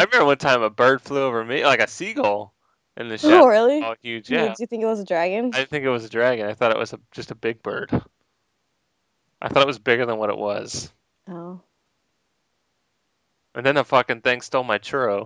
I remember one time a bird flew over me, like a seagull, in the shadow. Oh, really? Oh, huge, yeah. Did you think it was a dragon? I didn't think it was a dragon. I thought it was just a big bird. I thought it was bigger than what it was. Oh. And then the fucking thing stole my churro.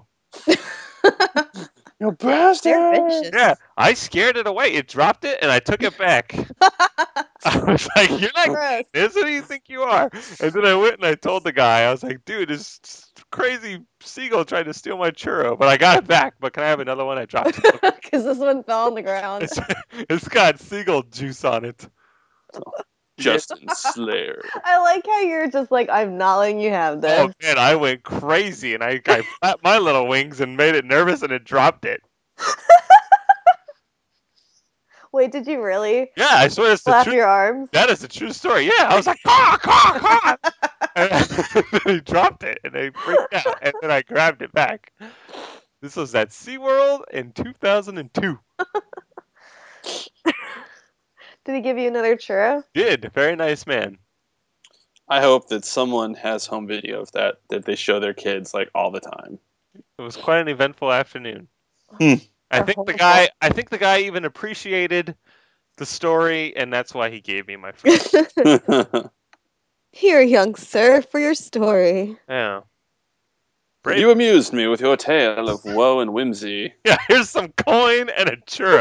You bastard! They're vicious. Yeah, I scared it away. It dropped it, and I took it back. I was like, "You're not Gross. this. Who do you think you are?" And then I went and I told the guy, I was like, "Dude, this crazy seagull tried to steal my churro, but I got it back. But can I have another one?" I dropped it. Because this one fell on the ground. It's got seagull juice on it. Justin Slayer. I like how you're just like, I'm not letting you have this. Oh man, I went crazy and I flapped my little wings and made it nervous and it dropped it. Wait, did you really Yeah, I swear it's the flap truth. your arms? That is a true story. Yeah, I was like, caw, caw, caw. And then he dropped it and I freaked out and then I grabbed it back. This was at SeaWorld in 2002. Did he give you another churro? Did. Very nice man. I hope that someone has home video of that they show their kids like all the time. It was quite an eventful afternoon. Hmm. I think the guy even appreciated the story and that's why he gave me my food. Here, young sir, for your story. Yeah. You amused me with your tale of woe and whimsy. Yeah, here's some coin and a churro.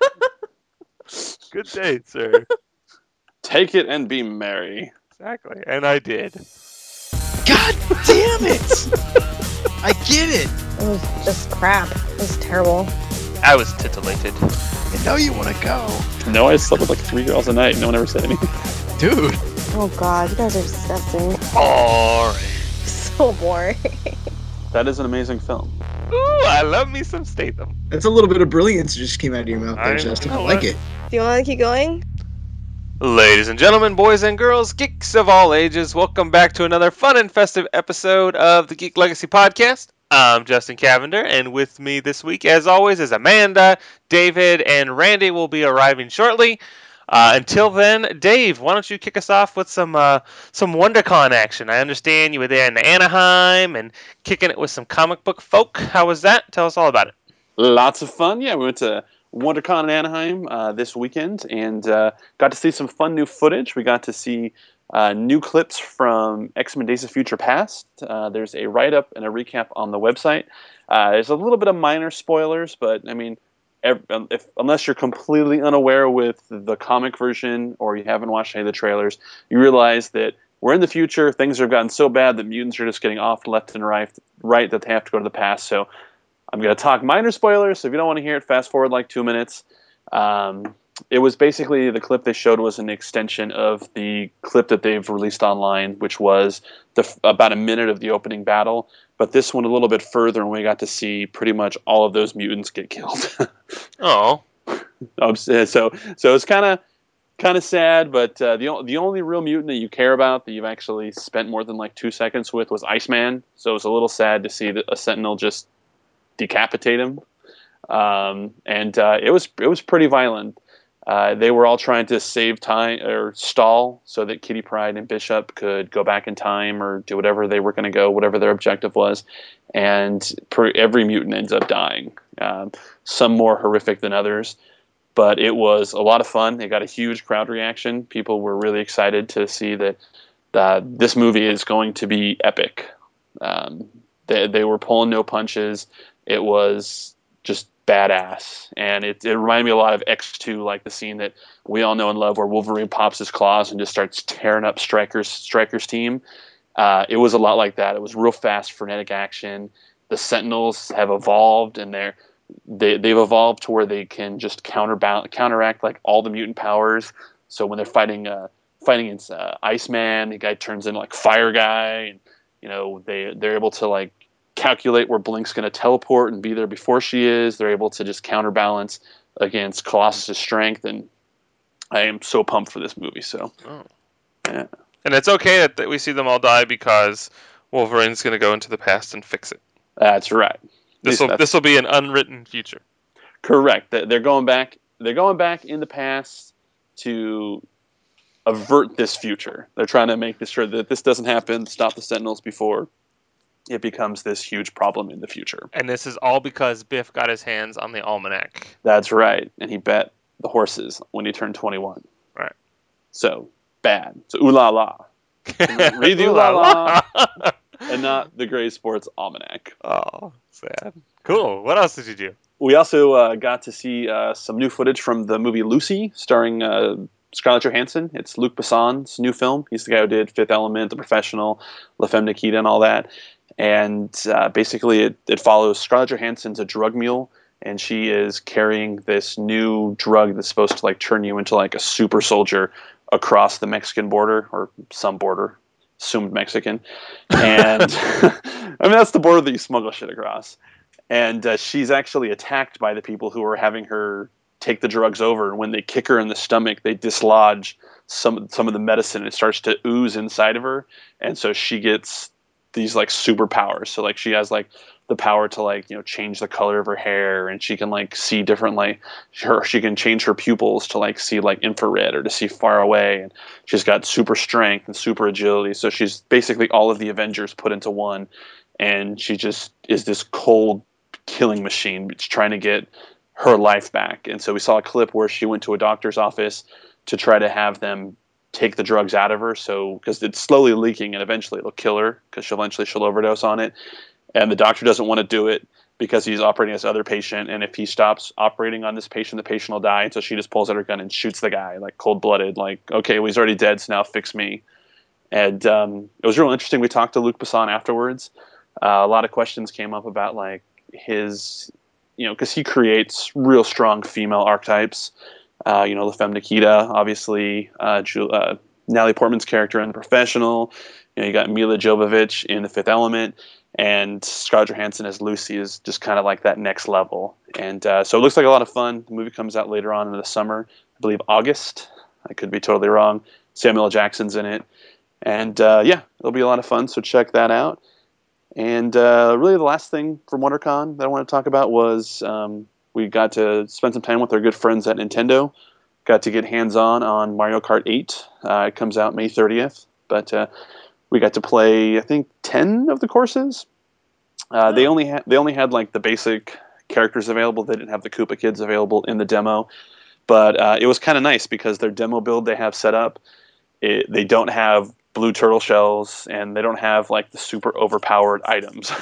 Good day, sir. Take it and be merry. Exactly, and I did. God damn it! I get it. It was just crap. It was terrible. I was titillated. I know you want to go, No, I slept with like 3 girls a night. No one ever said anything. dude. Oh god, you guys are disgusting. Boring. So boring. That is an amazing film. Ooh, I love me some Statham. That's a little bit of brilliance just came out of your mouth I there, Justin. I know like it. it. Do you want to keep going? Ladies and gentlemen, boys and girls, geeks of all ages, welcome back to another fun and festive episode of the Geek Legacy Podcast. I'm Justin Cavender, and with me this week, as always, is Amanda, David, and Randy will be arriving shortly. Until then, Dave, why don't you kick us off with some WonderCon action? I understand you were there in Anaheim and kicking it with some comic book folk. How was that? Tell us all about it. Lots of fun. Yeah, we went to WonderCon in Anaheim this weekend and got to see some fun new footage. We got to see new clips from X-Men Days of Future Past. There's a write-up and a recap on the website. There's a little bit of minor spoilers, but I mean, unless you're completely unaware with the comic version or you haven't watched any of the trailers, you realize that we're in the future. Things have gotten so bad that mutants are just getting off left and right that they have to go to the past. So I'm going to talk minor spoilers, so if you don't want to hear it, fast forward like 2 minutes. It was basically, the clip they showed was an extension of the clip that they've released online, which was about a minute of the opening battle. But this went a little bit further, and we got to see pretty much all of those mutants get killed. Oh. So it's kind of sad, but the only real mutant that you care about that you've actually spent more than like 2 seconds with was Iceman. So it's a little sad to see a Sentinel just decapitate him, and it was pretty violent. They were all trying to save time or stall so that Kitty Pryde and Bishop could go back in time or do whatever they were going to go, whatever their objective was, and every mutant ends up dying. Some more horrific than others, but it was a lot of fun. They got a huge crowd reaction. People were really excited to see that this movie is going to be epic. They were pulling no punches. It was just badass, and it reminded me a lot of X2, like the scene that we all know and love where Wolverine pops his claws and just starts tearing up Stryker's team. It was a lot like that. It was real fast, frenetic action. The Sentinels have evolved, and they've evolved to where they can just counteract like all the mutant powers. So when they're fighting against Iceman, the guy turns into like Fire Guy, and they're able to like calculate where Blink's going to teleport and be there before she is. They're able to just counterbalance against Colossus's strength, and I am so pumped for this movie. So, yeah. And it's okay that we see them all die because Wolverine's going to go into the past and fix it. That's right. This will be an unwritten future. Correct. They're going back. They're going back in the past to avert this future. They're trying to make sure that this doesn't happen. Stop the Sentinels before it becomes this huge problem in the future. And this is all because Biff got his hands on the almanac. That's right. And he bet the horses when he turned 21. Right. So, bad. So, ooh la la. Read the ooh la la. And not the Gray Sports Almanac. Oh, sad. Cool. What else did you do? We also got to see some new footage from the movie Lucy, starring Scarlett Johansson. It's Luc Besson's new film. He's the guy who did Fifth Element, The Professional, La Femme Nikita, and all that. And basically, it follows Scarlett Johansson's a drug mule, and she is carrying this new drug that's supposed to like turn you into like a super soldier across the Mexican border, or some border, assumed Mexican. And I mean, that's the border that you smuggle shit across. And she's actually attacked by the people who are having her take the drugs over. And when they kick her in the stomach, they dislodge some of the medicine. And it starts to ooze inside of her. And so she gets these like superpowers. So like she has like the power to like, you know, change the color of her hair, and she can like see different, like she can change her pupils to like see like infrared or to see far away. And she's got super strength and super agility. So she's basically all of the Avengers put into one. And she just is this cold killing machine. It's trying to get her life back. And so we saw a clip where she went to a doctor's office to try to have them take the drugs out of her. So, because it's slowly leaking and eventually it'll kill her, because she'll overdose on it. And the doctor doesn't want to do it because he's operating on this other patient. And if he stops operating on this patient, the patient will die. And so she just pulls out her gun and shoots the guy, like cold blooded, like, okay, well, he's already dead. So now fix me. And it was real interesting. We talked to Luc Besson afterwards. A lot of questions came up about like his, you know, because he creates real strong female archetypes. You know, La Femme Nikita, obviously, Natalie Portman's character in The Professional. You know, you got Mila Jovovich in The Fifth Element, and Scarlett Johansson as Lucy is just kind of like that next level. And so it looks like a lot of fun. The movie comes out later on in the summer, I believe August. I could be totally wrong. Samuel L. Jackson's in it. And yeah, it'll be a lot of fun, so check that out. And really the last thing from WonderCon that I want to talk about was we got to spend some time with our good friends at Nintendo. Got to get hands-on Mario Kart 8. It comes out May 30th. But we got to play, I think, 10 of the courses. They only had like the basic characters available. They didn't have the Koopa Kids available in the demo. But it was kind of nice because their demo build they have set up, they don't have blue turtle shells, and they don't have like the super overpowered items.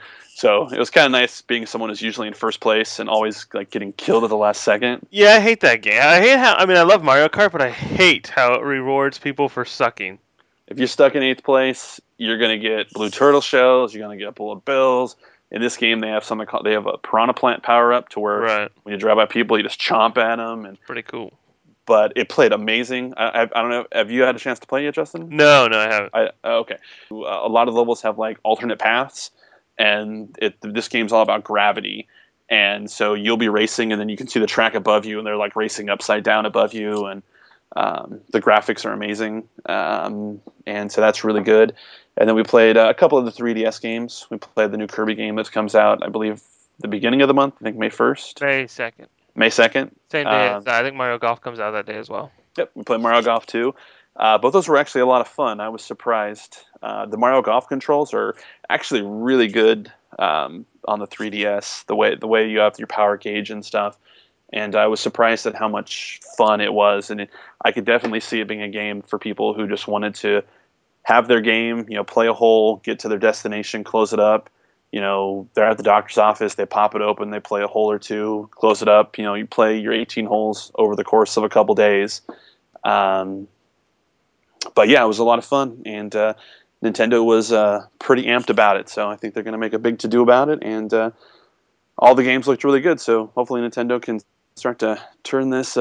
So it was kind of nice being someone who's usually in first place and always like getting killed at the last second. Yeah, I hate that game. I mean, I love Mario Kart, but I hate how it rewards people for sucking. If you're stuck in 8th place, you're going to get blue turtle shells, you're going to get bullet bills. In this game, they have something called, they have a piranha plant power up to where when you drive by people, you just chomp at them. And pretty cool. But it played amazing. I don't know. Have you had a chance to play yet, Justin? No, I haven't. Okay. A lot of the levels have like alternate paths, and this game's all about gravity. And so you'll be racing, and then you can see the track above you, and they're like racing upside down above you, and the graphics are amazing. And so that's really good. And then we played a couple of the 3DS games. We played the new Kirby game that comes out, I believe, the beginning of the month. I think May 1st. May 2nd. May 2nd. Same day. I think Mario Golf comes out that day as well. Yep, we played Mario Golf 2. Both those were actually a lot of fun. I was surprised. The Mario Golf controls are actually really good on the 3DS, the way you have your power gauge and stuff. And I was surprised at how much fun it was. And I could definitely see it being a game for people who just wanted to have their game, you know, play a hole, get to their destination, close it up. You know, they're at the doctor's office, they pop it open, they play a hole or two, close it up. You know, you play your 18 holes over the course of a couple days. But yeah, it was a lot of fun, and Nintendo was pretty amped about it. So I think they're going to make a big to-do about it, and all the games looked really good. So hopefully Nintendo can start to turn this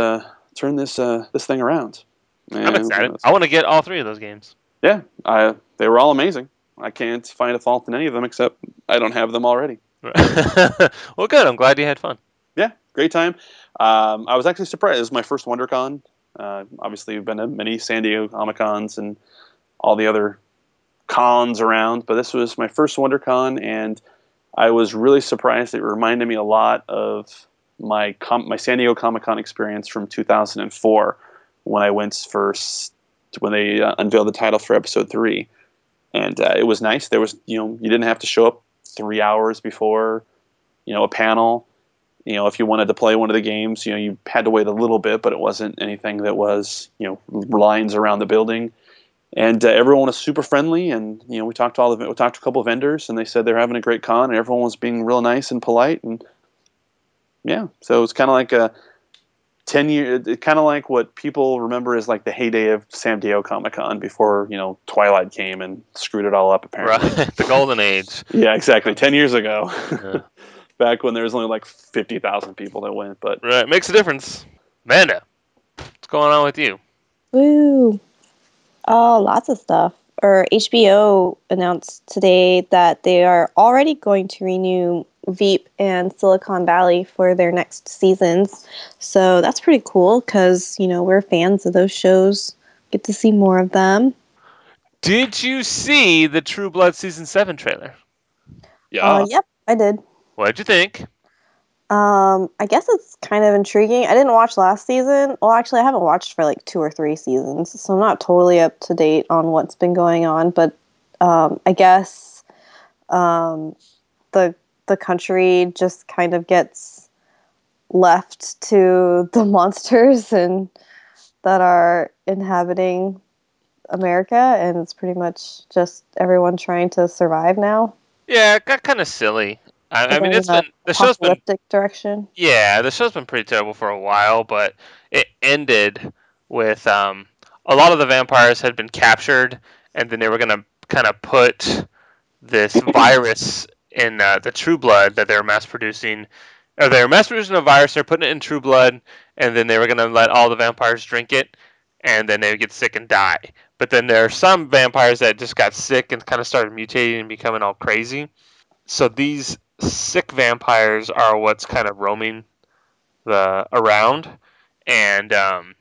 thing around. I'm excited. I want to get all 3 of those games. Yeah, they were all amazing. I can't find a fault in any of them, except I don't have them already. Well, good. I'm glad you had fun. Yeah, great time. I was actually surprised. It was my first WonderCon. Obviously, we've been to many San Diego Comic-Cons and all the other cons around, but this was my first WonderCon, and I was really surprised. It reminded me a lot of my San Diego Comic-Con experience from 2004 when I went first, when they unveiled the title for Episode 3. and it was nice. There was, you didn't have to show up 3 hours before, a panel. If you wanted to play one of the games, you had to wait a little bit, but it wasn't anything that was, lines around the building. And everyone was super friendly, and we talked to a couple of vendors, and they said they're having a great con, and everyone was being real nice and polite, and yeah, so it's kind of like a 10-year, kind of like what people remember as like the heyday of San Diego Comic Con before Twilight came and screwed it all up. Apparently, Right, the golden age. Yeah, exactly. 10 years ago, Yeah. back when there was only like 50,000 people that went, but Right, makes a difference. Amanda, what's going on with you? Woo! Oh, lots of stuff. Or HBO announced today that they are already going to renew Veep and Silicon Valley for their next seasons. So that's pretty cool because, we're fans of those shows. Get to see more of them. Did you see the True Blood Season 7 trailer? yeah, Yep, I did. What'd you think? I guess it's kind of intriguing. I didn't watch last season. Well, actually, I haven't watched for like 2 or 3 seasons, so I'm not totally up to date on what's been going on. But I guess the country just kind of gets left to the monsters and that are inhabiting America, and it's pretty much just everyone trying to survive now. Yeah, it got kind of silly. I mean, Going in a the show's been apocalyptic direction. the show's been pretty terrible for a while, but it ended with a lot of the vampires had been captured, and then they were gonna kind of put this virus in the True Blood that they were mass producing. Or they were mass producing a virus, they're putting it in True Blood, and then they were gonna let all the vampires drink it, and then they would get sick and die. But then there are some vampires that just got sick and kind of started mutating and becoming all crazy. So these sick vampires are what's kind of roaming the around, and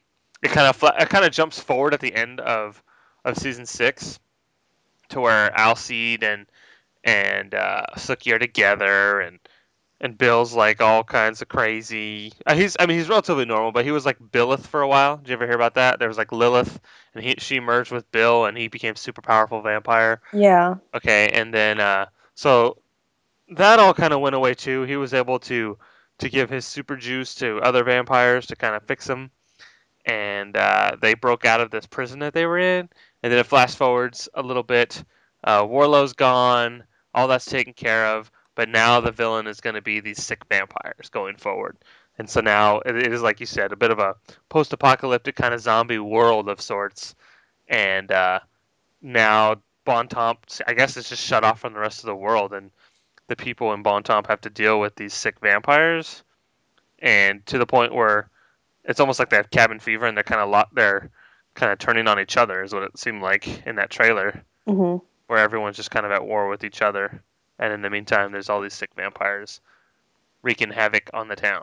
it kind of jumps forward at the end of season 6 to where Alcide and Sookie are together, and Bill's like all kinds of crazy. He's relatively normal, but he was like Billith for a while. Did you ever hear about that? There was like Lilith, and she merged with Bill, and he became super powerful vampire. Yeah. Okay, and then so that all kind of went away too. He was able to give his super juice to other vampires to kind of fix them, and they broke out of this prison that they were in. And then it flash forwards a little bit. Warlow's gone, all that's taken care of, but now the villain is going to be these sick vampires going forward. And so now it is, like you said, a bit of a post-apocalyptic kind of zombie world of sorts. And now Bontemps, I guess, is just shut off from the rest of the world, and the people in Bontemps have to deal with these sick vampires, and to the point where it's almost like they have cabin fever, and they're kind of turning on each other, is what it seemed like in that trailer, Mm-hmm. where everyone's just kind of at war with each other, and in the meantime, there's all these sick vampires wreaking havoc on the town.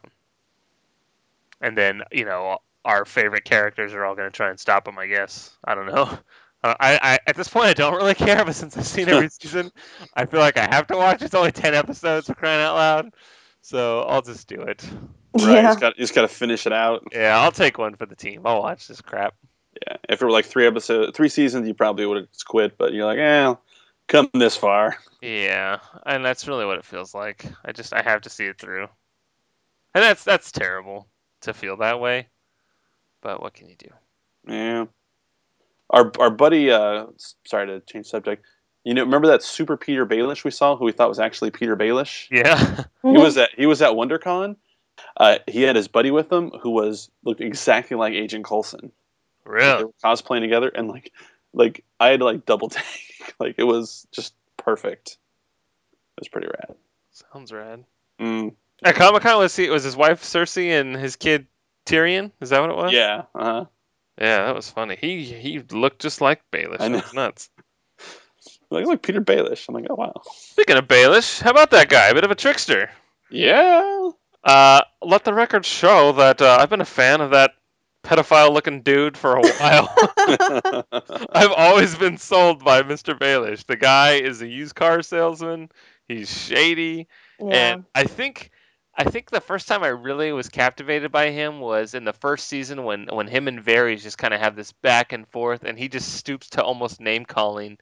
And then our favorite characters are all going to try and stop them, I guess. I don't know. I at this point I don't really care, but since I've seen every season, I feel like I have to watch. It's only 10 episodes, for crying out loud, so I'll just do it. right. Yeah. You just got to finish it out. Yeah, I'll take one for the team. I'll watch this crap. Yeah, if it were like 3 seasons, you probably would have just quit. But you're like, come this far. Yeah, and that's really what it feels like. I have to see it through, and that's terrible to feel that way, but what can you do? Yeah. Our buddy, sorry to change subject. Remember that Super Peter Baelish we saw, who we thought was actually Peter Baelish? Yeah. He was at WonderCon. He had his buddy with him who looked exactly like Agent Coulson. They Really? were cosplaying together, and like I had to like double take. Like it was just perfect. It was pretty rad. Sounds rad. Mm, At Comic-Con, was his wife Cersei and his kid Tyrion? Is that what it was? yeah. Uh-huh. Yeah, that was funny. He looked just like Baelish. I know. That was nuts. Like, look, Peter Baelish. I'm like, oh wow. Speaking of Baelish, how about that guy? A bit of a trickster. Yeah. Let the record show that I've been a fan of that pedophile-looking dude for a while. I've always been sold by Mr. Baelish. The guy is a used car salesman. He's shady, Yeah. and I think the first time I really was captivated by him was in the first season when him and Varys just kind of have this back and forth, and he just stoops to almost name calling,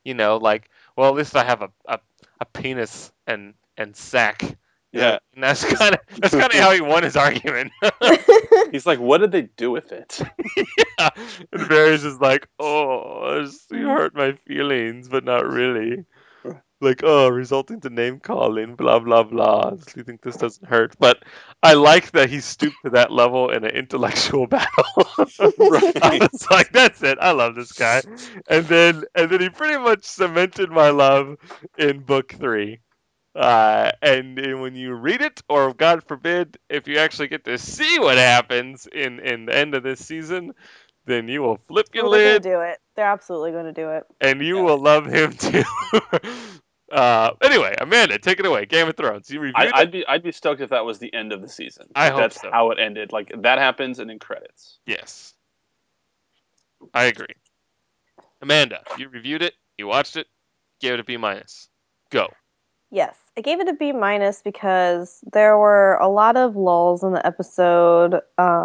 You know, like, well, at least I have a penis and sack. You know, Yeah. and that's kind of how he won his argument. He's like, what did they do with it? Yeah. And Barry's just like, oh, you hurt my feelings, but not really. Like, oh, resulting to name calling, blah blah blah. Do you think this doesn't hurt? But I like that he stooped to that level in an intellectual battle. I Right. was like, that's it. I love this guy. And then he pretty much cemented my love in book 3. And when you read it, or God forbid, if you actually get to see what happens in the end of this season, then you will flip your Well, they're lid gonna do it. They're absolutely gonna do it. and you Yeah. will love him too. Anyway, Amanda, take it away. Game of Thrones. You reviewed it? I'd be stoked if that was the end of the season. I hope That's so. how it ended. Like that happens and then credits. Yes. I agree. Amanda, you reviewed it, you watched it, gave it a B minus. Go. Yes, I gave it a B minus because there were a lot of lulls in the episode.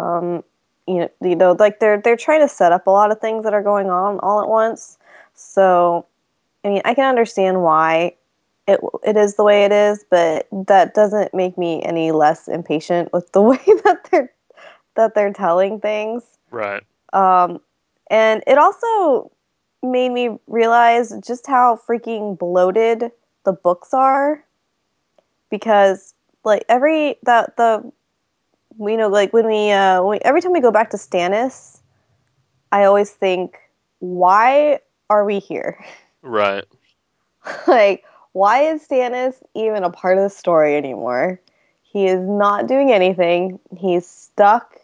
Like they're trying to set up a lot of things that are going on all at once. So, I mean, I can understand why it is the way it is, but that doesn't make me any less impatient with the way that they're telling things. Right. And it also made me realize just how freaking bloated the books are, because like every time we go back to Stannis, I always think, why are we here? Right. Like, why is Stannis even a part of the story anymore? He is not doing anything. He's stuck,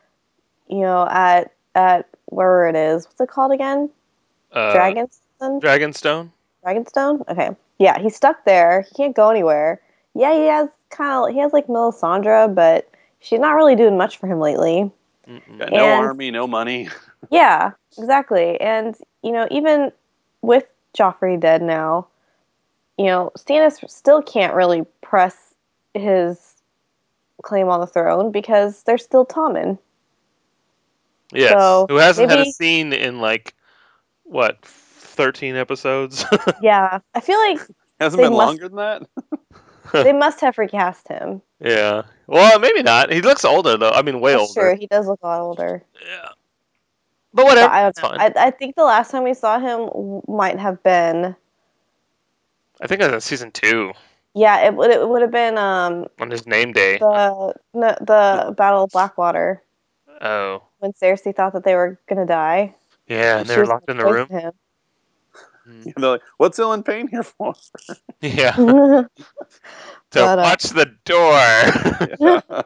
at wherever it is. What's it called again? Dragonstone? Dragonstone? Dragonstone? Okay. Yeah, he's stuck there. He can't go anywhere. Yeah, he has like Melisandre, but she's not really doing much for him lately. Mm-mm. Got no And- army, no money. Yeah, exactly. And, even with Joffrey dead now, Stannis still can't really press his claim on the throne because there's still Tommen. Yes. So, Who hasn't had a maybe- scene in like, what, 13 episodes? Yeah, I feel like Hasn't They been must- longer than that. they must have recast him. Yeah. Well, maybe not. He looks older though. I mean, way That's older. true. He does look a lot older. Yeah. But whatever. But I don't It's know. fine. I think the last time we saw him might have been, I think that's in season 2 yeah, it would have been on his name day. the Battle of Blackwater, Oh. when Cersei thought that they were gonna die. Yeah, and She they were was locked in the gonna room. poison And they're like, "What's Ellen Payne here for?" Yeah. him. So But, watch the door. Yeah.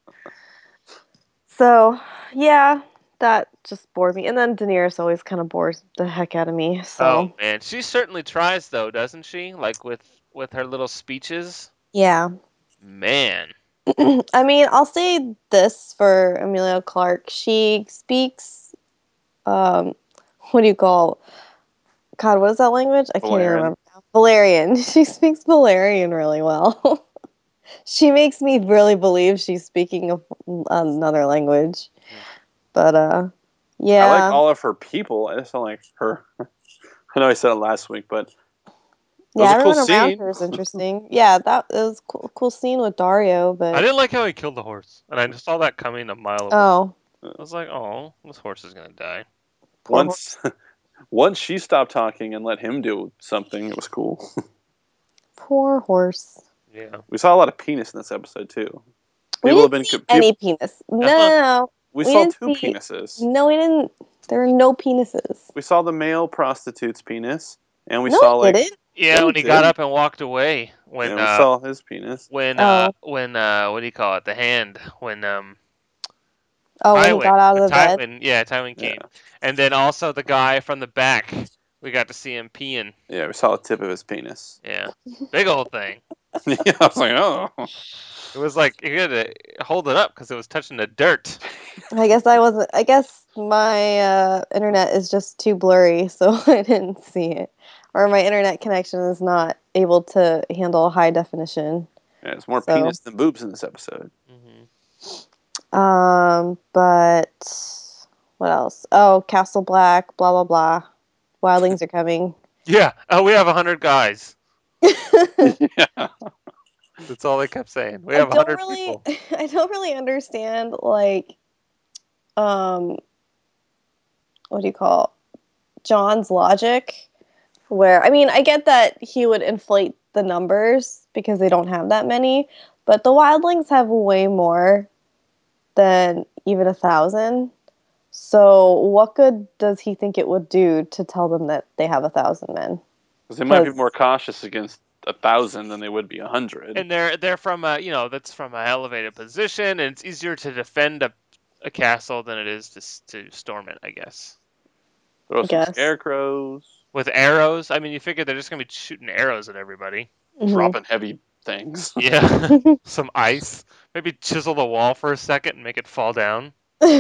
So, yeah, that just bored me. And then Daenerys always kind of bores the heck out of me. So, Oh man, she certainly tries though, doesn't she? Like with her little speeches. yeah. Man. I mean, I'll say this for Emilia Clarke. She speaks, what do you call, God, what is that language? I can't even Valerian. remember now. Valerian. She speaks Valerian really well. She makes me really believe she's speaking another language. But, yeah. I like all of her people. I just don't like her. I know I said it last week, but Yeah, was a cool everyone around scene. her is interesting. Yeah, it was cool scene with Dario, but I didn't like how he killed the horse, and I just saw that coming a mile away. oh, I was like, oh, this horse is gonna die. poor once she stopped talking and let him do something, it was cool. poor horse. Yeah. We saw a lot of penis in this episode too. We People have didn't been see any penis. No, we we saw didn't two see- penises. no, we didn't. There are no penises. We saw the male prostitute's penis, and we No, saw we like didn't. Yeah, Yeah, when we he got did. up and walked away, when we saw his penis. when Oh. what do you call it? The hand when Oh, when he Tywin, got out of the bed. Tywin came, Yeah. and then also the guy from the back. We got to see him peeing. Yeah, we saw the tip of his penis. Yeah, big old thing. Yeah, I was like, oh. It was like you had to hold it up because it was touching the dirt. I guess I wasn't. I guess my internet is just too blurry, so I didn't see it, or my internet connection is not able to handle high definition. Yeah, it's more So- penis than boobs in this episode. But what else? Oh, Castle Black, blah blah blah. Wildlings are coming. Yeah. Oh, we have 100 guys. Yeah. That's all they kept saying. We I have don't 100 really, people. I don't really understand like, um, what do you call John's logic? Where I mean, I get that he would inflate the numbers because they don't have that many, but the wildlings have way more than even 1,000. So, what good does he think it would do to tell them that they have 1,000 men? Because they might be Because more cautious against 1,000 than they would be 100. And they're from a, that's from an elevated position, and it's easier to defend a castle than it is to storm it, I guess. Throw I some guess. scarecrows, With arrows, I mean, you figure they're just gonna be shooting arrows at everybody. Mhm. dropping heavy things. Yeah, some ice. Maybe chisel the wall for a second and make it fall down.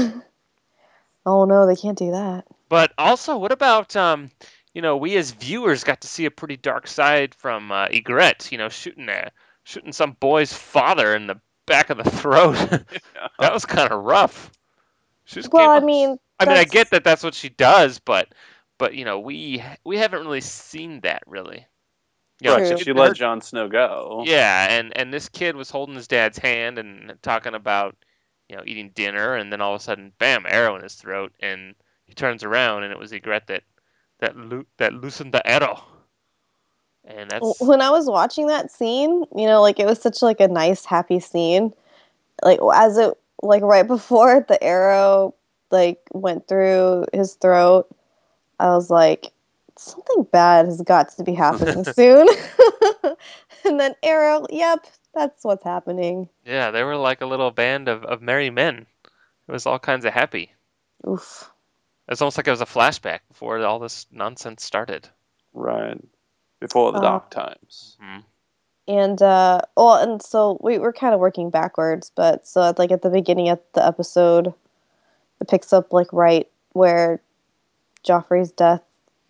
Oh no, they can't do that. But also, what about we as viewers got to see a pretty dark side from Ygritte. Shooting some boy's father in the back of the throat. That was kind of rough. She just Well, came I up. mean, I mean, I get that's that that's what she does, but we haven't really seen that really. Right, true. because she let Jon Snow go. Yeah, and this kid was holding his dad's hand and talking about eating dinner, and then all of a sudden, bam, arrow in his throat, and he turns around, and it was Ygritte that loosened the arrow, and that's When I was watching that scene, like it was such like a nice, happy scene. Like as it like right before the arrow like went through his throat, I was like, something bad has got to be happening soon. And then arrow, yep, that's what's happening. yeah, they were like a little band of merry men. It was all kinds of happy. Oof. It's almost like it was a flashback before all this nonsense started. Right. Before the Um, dark times. Mhm. and and so we were kind of working backwards, but so like at the beginning of the episode, it picks up like right where Joffrey's death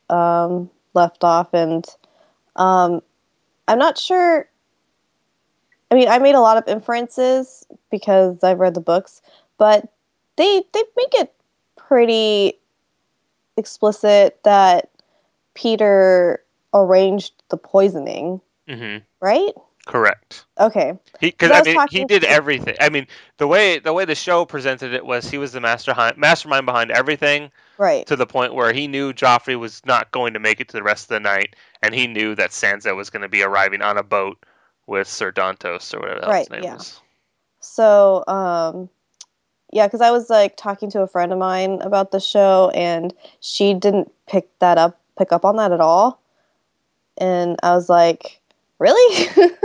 left off, and um, I'm not sure. I mean, I made a lot of inferences because I've read the books, but they make it pretty explicit that Peter arranged the poisoning, Mhm. right? Correct. Okay, because Because I I was mean, he talking did to everything. I mean, the way the show presented it was he was the mastermind behind everything, right, to the point where he knew Joffrey was not going to make it to the rest of the night, and he knew that Sansa was going to be arriving on a boat with Sir Dantos or whatever the hell his right, name yeah. was. So yeah, because I was like talking to a friend of mine about the show, and she didn't pick up on that at all, and I was like, really?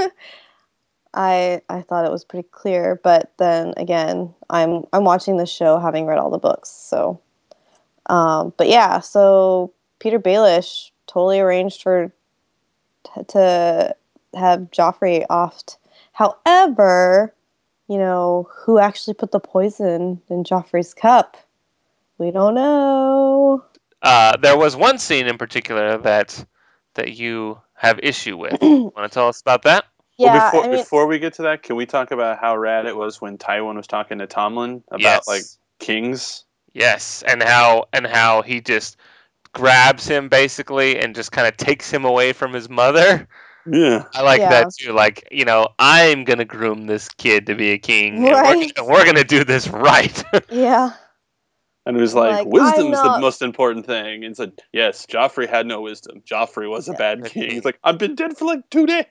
I thought it was pretty clear, but then again, I'm watching the show having read all the books, so but yeah, so Peter Baelish totally arranged for to have Joffrey offed. However, who actually put the poison in Joffrey's cup? We don't know. There was one scene in particular that you have issue with. Want to tell us about that? Well, Yeah, before I mean, before we get to that, can we talk about how rad it was when Tywin was talking to Tomlin about like Yes. kings? Yes, and how he just grabs him basically and just kind of takes him away from his mother. Yeah. I like yeah, that too. Like, I'm gonna groom this kid to be a king, and we're right. gonna, we're gonna do this right. Yeah, And it was I'm like, like, I'm wisdom's the not. most important thing. And said, yes, Joffrey had no wisdom. Joffrey was a Yeah. bad The king. king. He's like, I've been dead for like 2 days.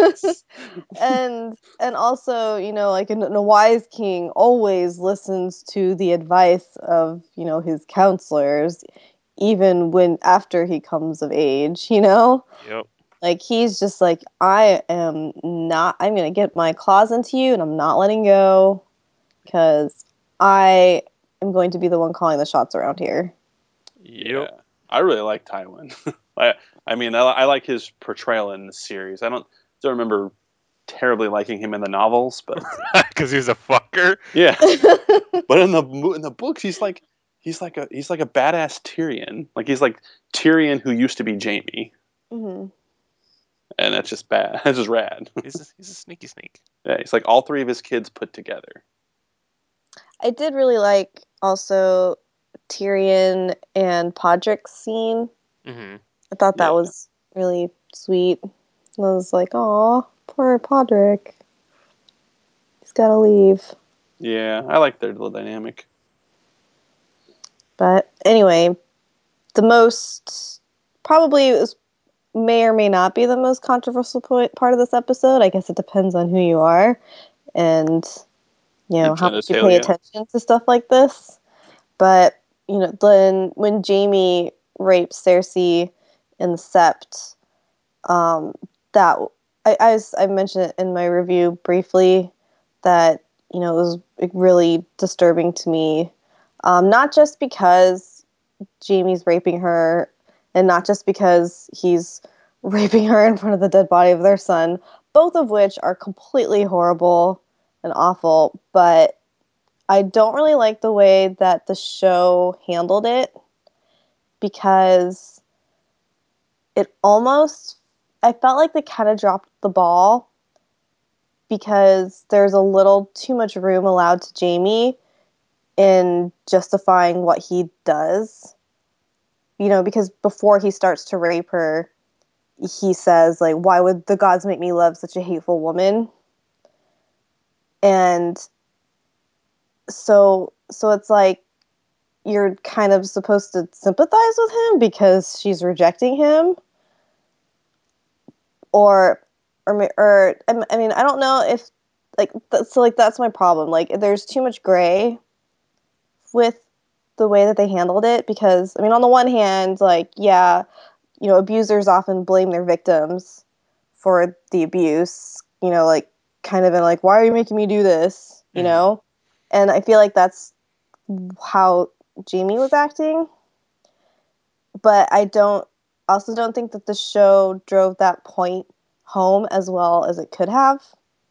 And also, like a wise king always listens to the advice of his counselors, even when after he comes of age. Yep. Like he's just like, I'm gonna get my claws into you, and I'm not letting go because I am going to be the one calling the shots around here. Yep. Yeah. I really like Tywin. I like his portrayal in the series. I don't remember terribly liking him in the novels, but Because he's a fucker. yeah. But in the books, he's like a badass Tyrion. Like he's like Tyrion who used to be Jaime, Hmm. and that's just bad. That's just rad. He's a sneaky sneak. Yeah, he's like all 3 of his kids put together. I did really like also Tyrion and Podrick's scene. Hmm. I thought that Yeah. was really sweet. I was like, "Aw, poor Podrick. He's got to leave." Yeah, I like their little dynamic. But anyway, the most probably it was may or may not be the most controversial part of this episode. I guess it depends on who you are and how much you pay Genitalia. attention to stuff like this. But then when Jamie rapes Cersei in the Sept, that I mentioned it in my review briefly that it was really disturbing to me, not just because Jamie's raping her, and not just because he's raping her in front of the dead body of their son, both of which are completely horrible and awful, but I don't really like the way that the show handled it because I felt like they kind of dropped the ball because there's a little too much room allowed to Jamie in justifying what he does. Because before he starts to rape her, he says, like, why would the gods make me love such a hateful woman? And so it's like you're kind of supposed to sympathize with him because she's rejecting him. Or I mean, I don't know if that's my problem. Like, there's too much gray with the way that they handled it because, I mean, on the one hand, like, yeah, abusers often blame their victims for the abuse, like, kind of in like, why are you making me do this, and I feel like that's how Jamie was acting, but I also don't think that the show drove that point home as well as it could have,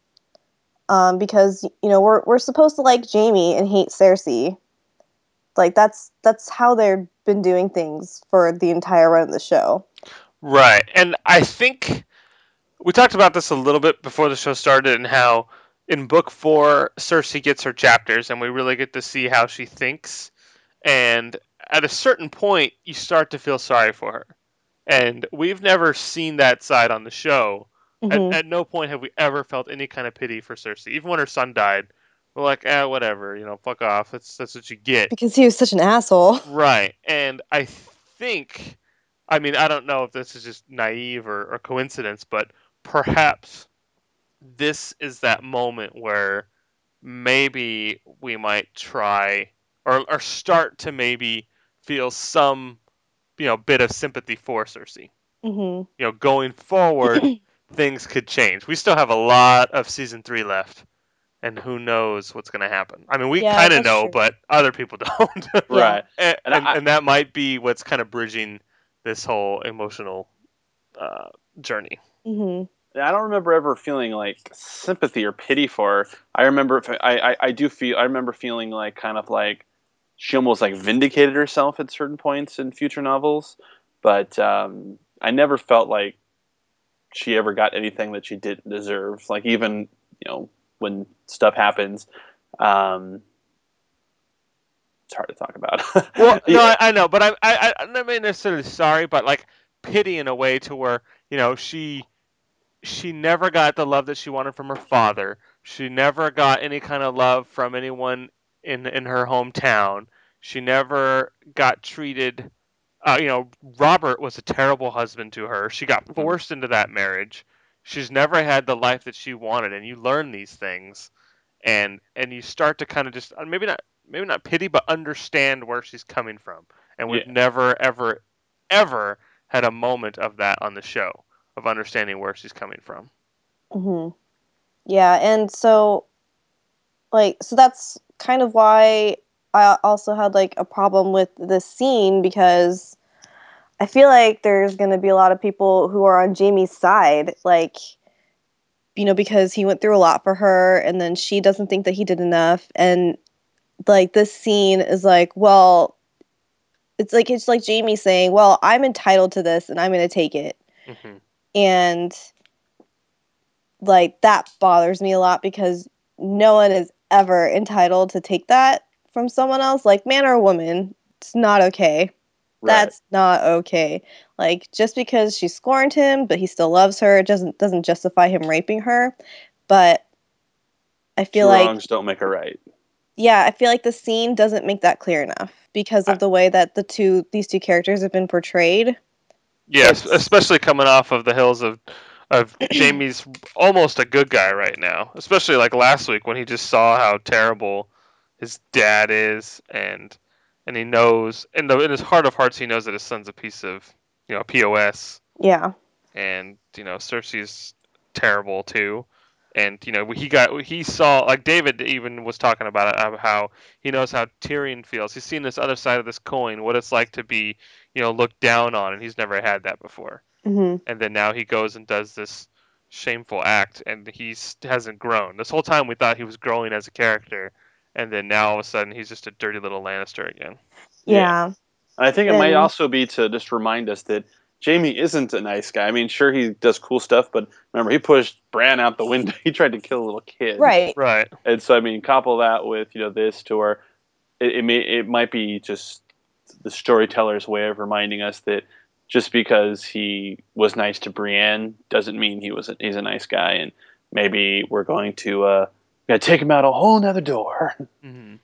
because we're supposed to like Jamie and hate Cersei. Like, that's how they've been doing things for the entire run of the show. Right. And I think we talked about this a little bit before the show started and how in book 4, Cersei gets her chapters and we really get to see how she thinks. And at a certain point, you start to feel sorry for her. And we've never seen that side on the show. Mm-hmm. At no point have we ever felt any kind of pity for Cersei. Even when her son died, we're like, whatever, fuck off. That's what you get. Because he was such an asshole. Right. And I think, I mean, I don't know if this is just naive or coincidence, but perhaps this is that moment where maybe we might try or start to maybe feel some, bit of sympathy for Cersei. Mm-hmm. Going forward, things could change. We still have a lot of season 3 left. And who knows what's going to happen? I mean, we kind of know, true. but other people don't. Right. And that might be what's kind of bridging this whole emotional journey. Mm-hmm. I don't remember ever feeling like sympathy or pity for her. I remember I remember feeling like kind of like she almost like vindicated herself at certain points in future novels, but I never felt like she ever got anything that she didn't deserve. Like, even when stuff happens, it's hard to talk about. Well, no, I know, but I'm not necessarily sorry, but like pity in a way to where she never got the love that she wanted from her father. She never got any kind of love from anyone in her hometown. She never got treated. Robert was a terrible husband to her. She got forced into that marriage. She's never had the life that she wanted, and you learn these things, and you start to kind of just maybe not pity, but understand where she's coming from. And we've never ever had a moment of that on the show, of understanding where she's coming from. Mm-hmm. Yeah, and so that's kind of why I also had like a problem with this scene, because I feel like there's going to be a lot of people who are on Jamie's side, like, because he went through a lot for her, and then she doesn't think that he did enough, and like this scene is like, well, it's like Jamie saying, well, I'm entitled to this and I'm going to take it. Mm-hmm. And like that bothers me a lot because no one is ever entitled to take that from someone else, like man or woman. It's not okay. That's not okay. Like, just because she scorned him, but he still loves her, it doesn't justify him raping her. But I Two feel like, wrongs don't make a right. yeah, I feel like the scene doesn't make that clear enough because of the way that these two characters have been portrayed. Yes, It's- especially coming off of the hills of Jamie's almost a good guy right now. Especially like last week when he just saw how terrible his dad is, and he knows in his heart of hearts he knows that his son's a piece of POS, Yeah. and Cersei's terrible too. And he saw, like David even was talking about it, of how he knows how Tyrion feels. He's seen this other side of this coin, what it's like to be looked down on, and he's never had that before. hmm And then now he goes and does this shameful act, and hasn't grown. This whole time we thought he was growing as a character, and then now all of a sudden he's just a dirty little Lannister again. Yeah. And I think it might And- also be to just remind us that Jamie isn't a nice guy. I mean, sure, he does cool stuff, but remember, he pushed Bran out the window. He tried to kill a little kid. Right. Right. And so, I mean, couple that with, this to where it might be just the storyteller's way of reminding us that just because he was nice to Brienne doesn't mean he's a nice guy. And maybe we're going to take him out a whole nother door. Mm-hmm.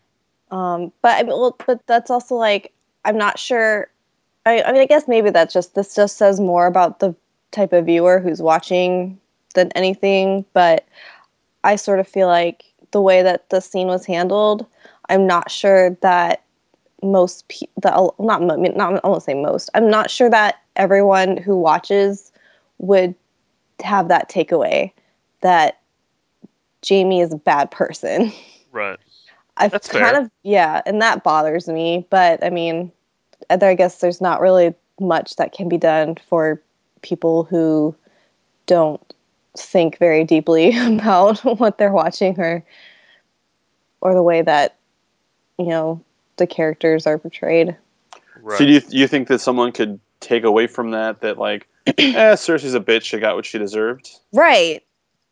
But that's also like, I'm not sure. I mean, I guess maybe this just says more about the type of viewer who's watching than anything. But I sort of feel like the way that the scene was handled, I'm not sure that most people, I won't say most. I'm not sure that everyone who watches would have that takeaway that Jamie is a bad person. Right. That's fair. kind of, yeah, and that bothers me. But I mean, I guess there's not really much that can be done for people who don't think very deeply about what they're watching or the way that the characters are portrayed. Right. So do you think that someone could take away from that like, Cersei's a bitch, she got what she deserved? Right.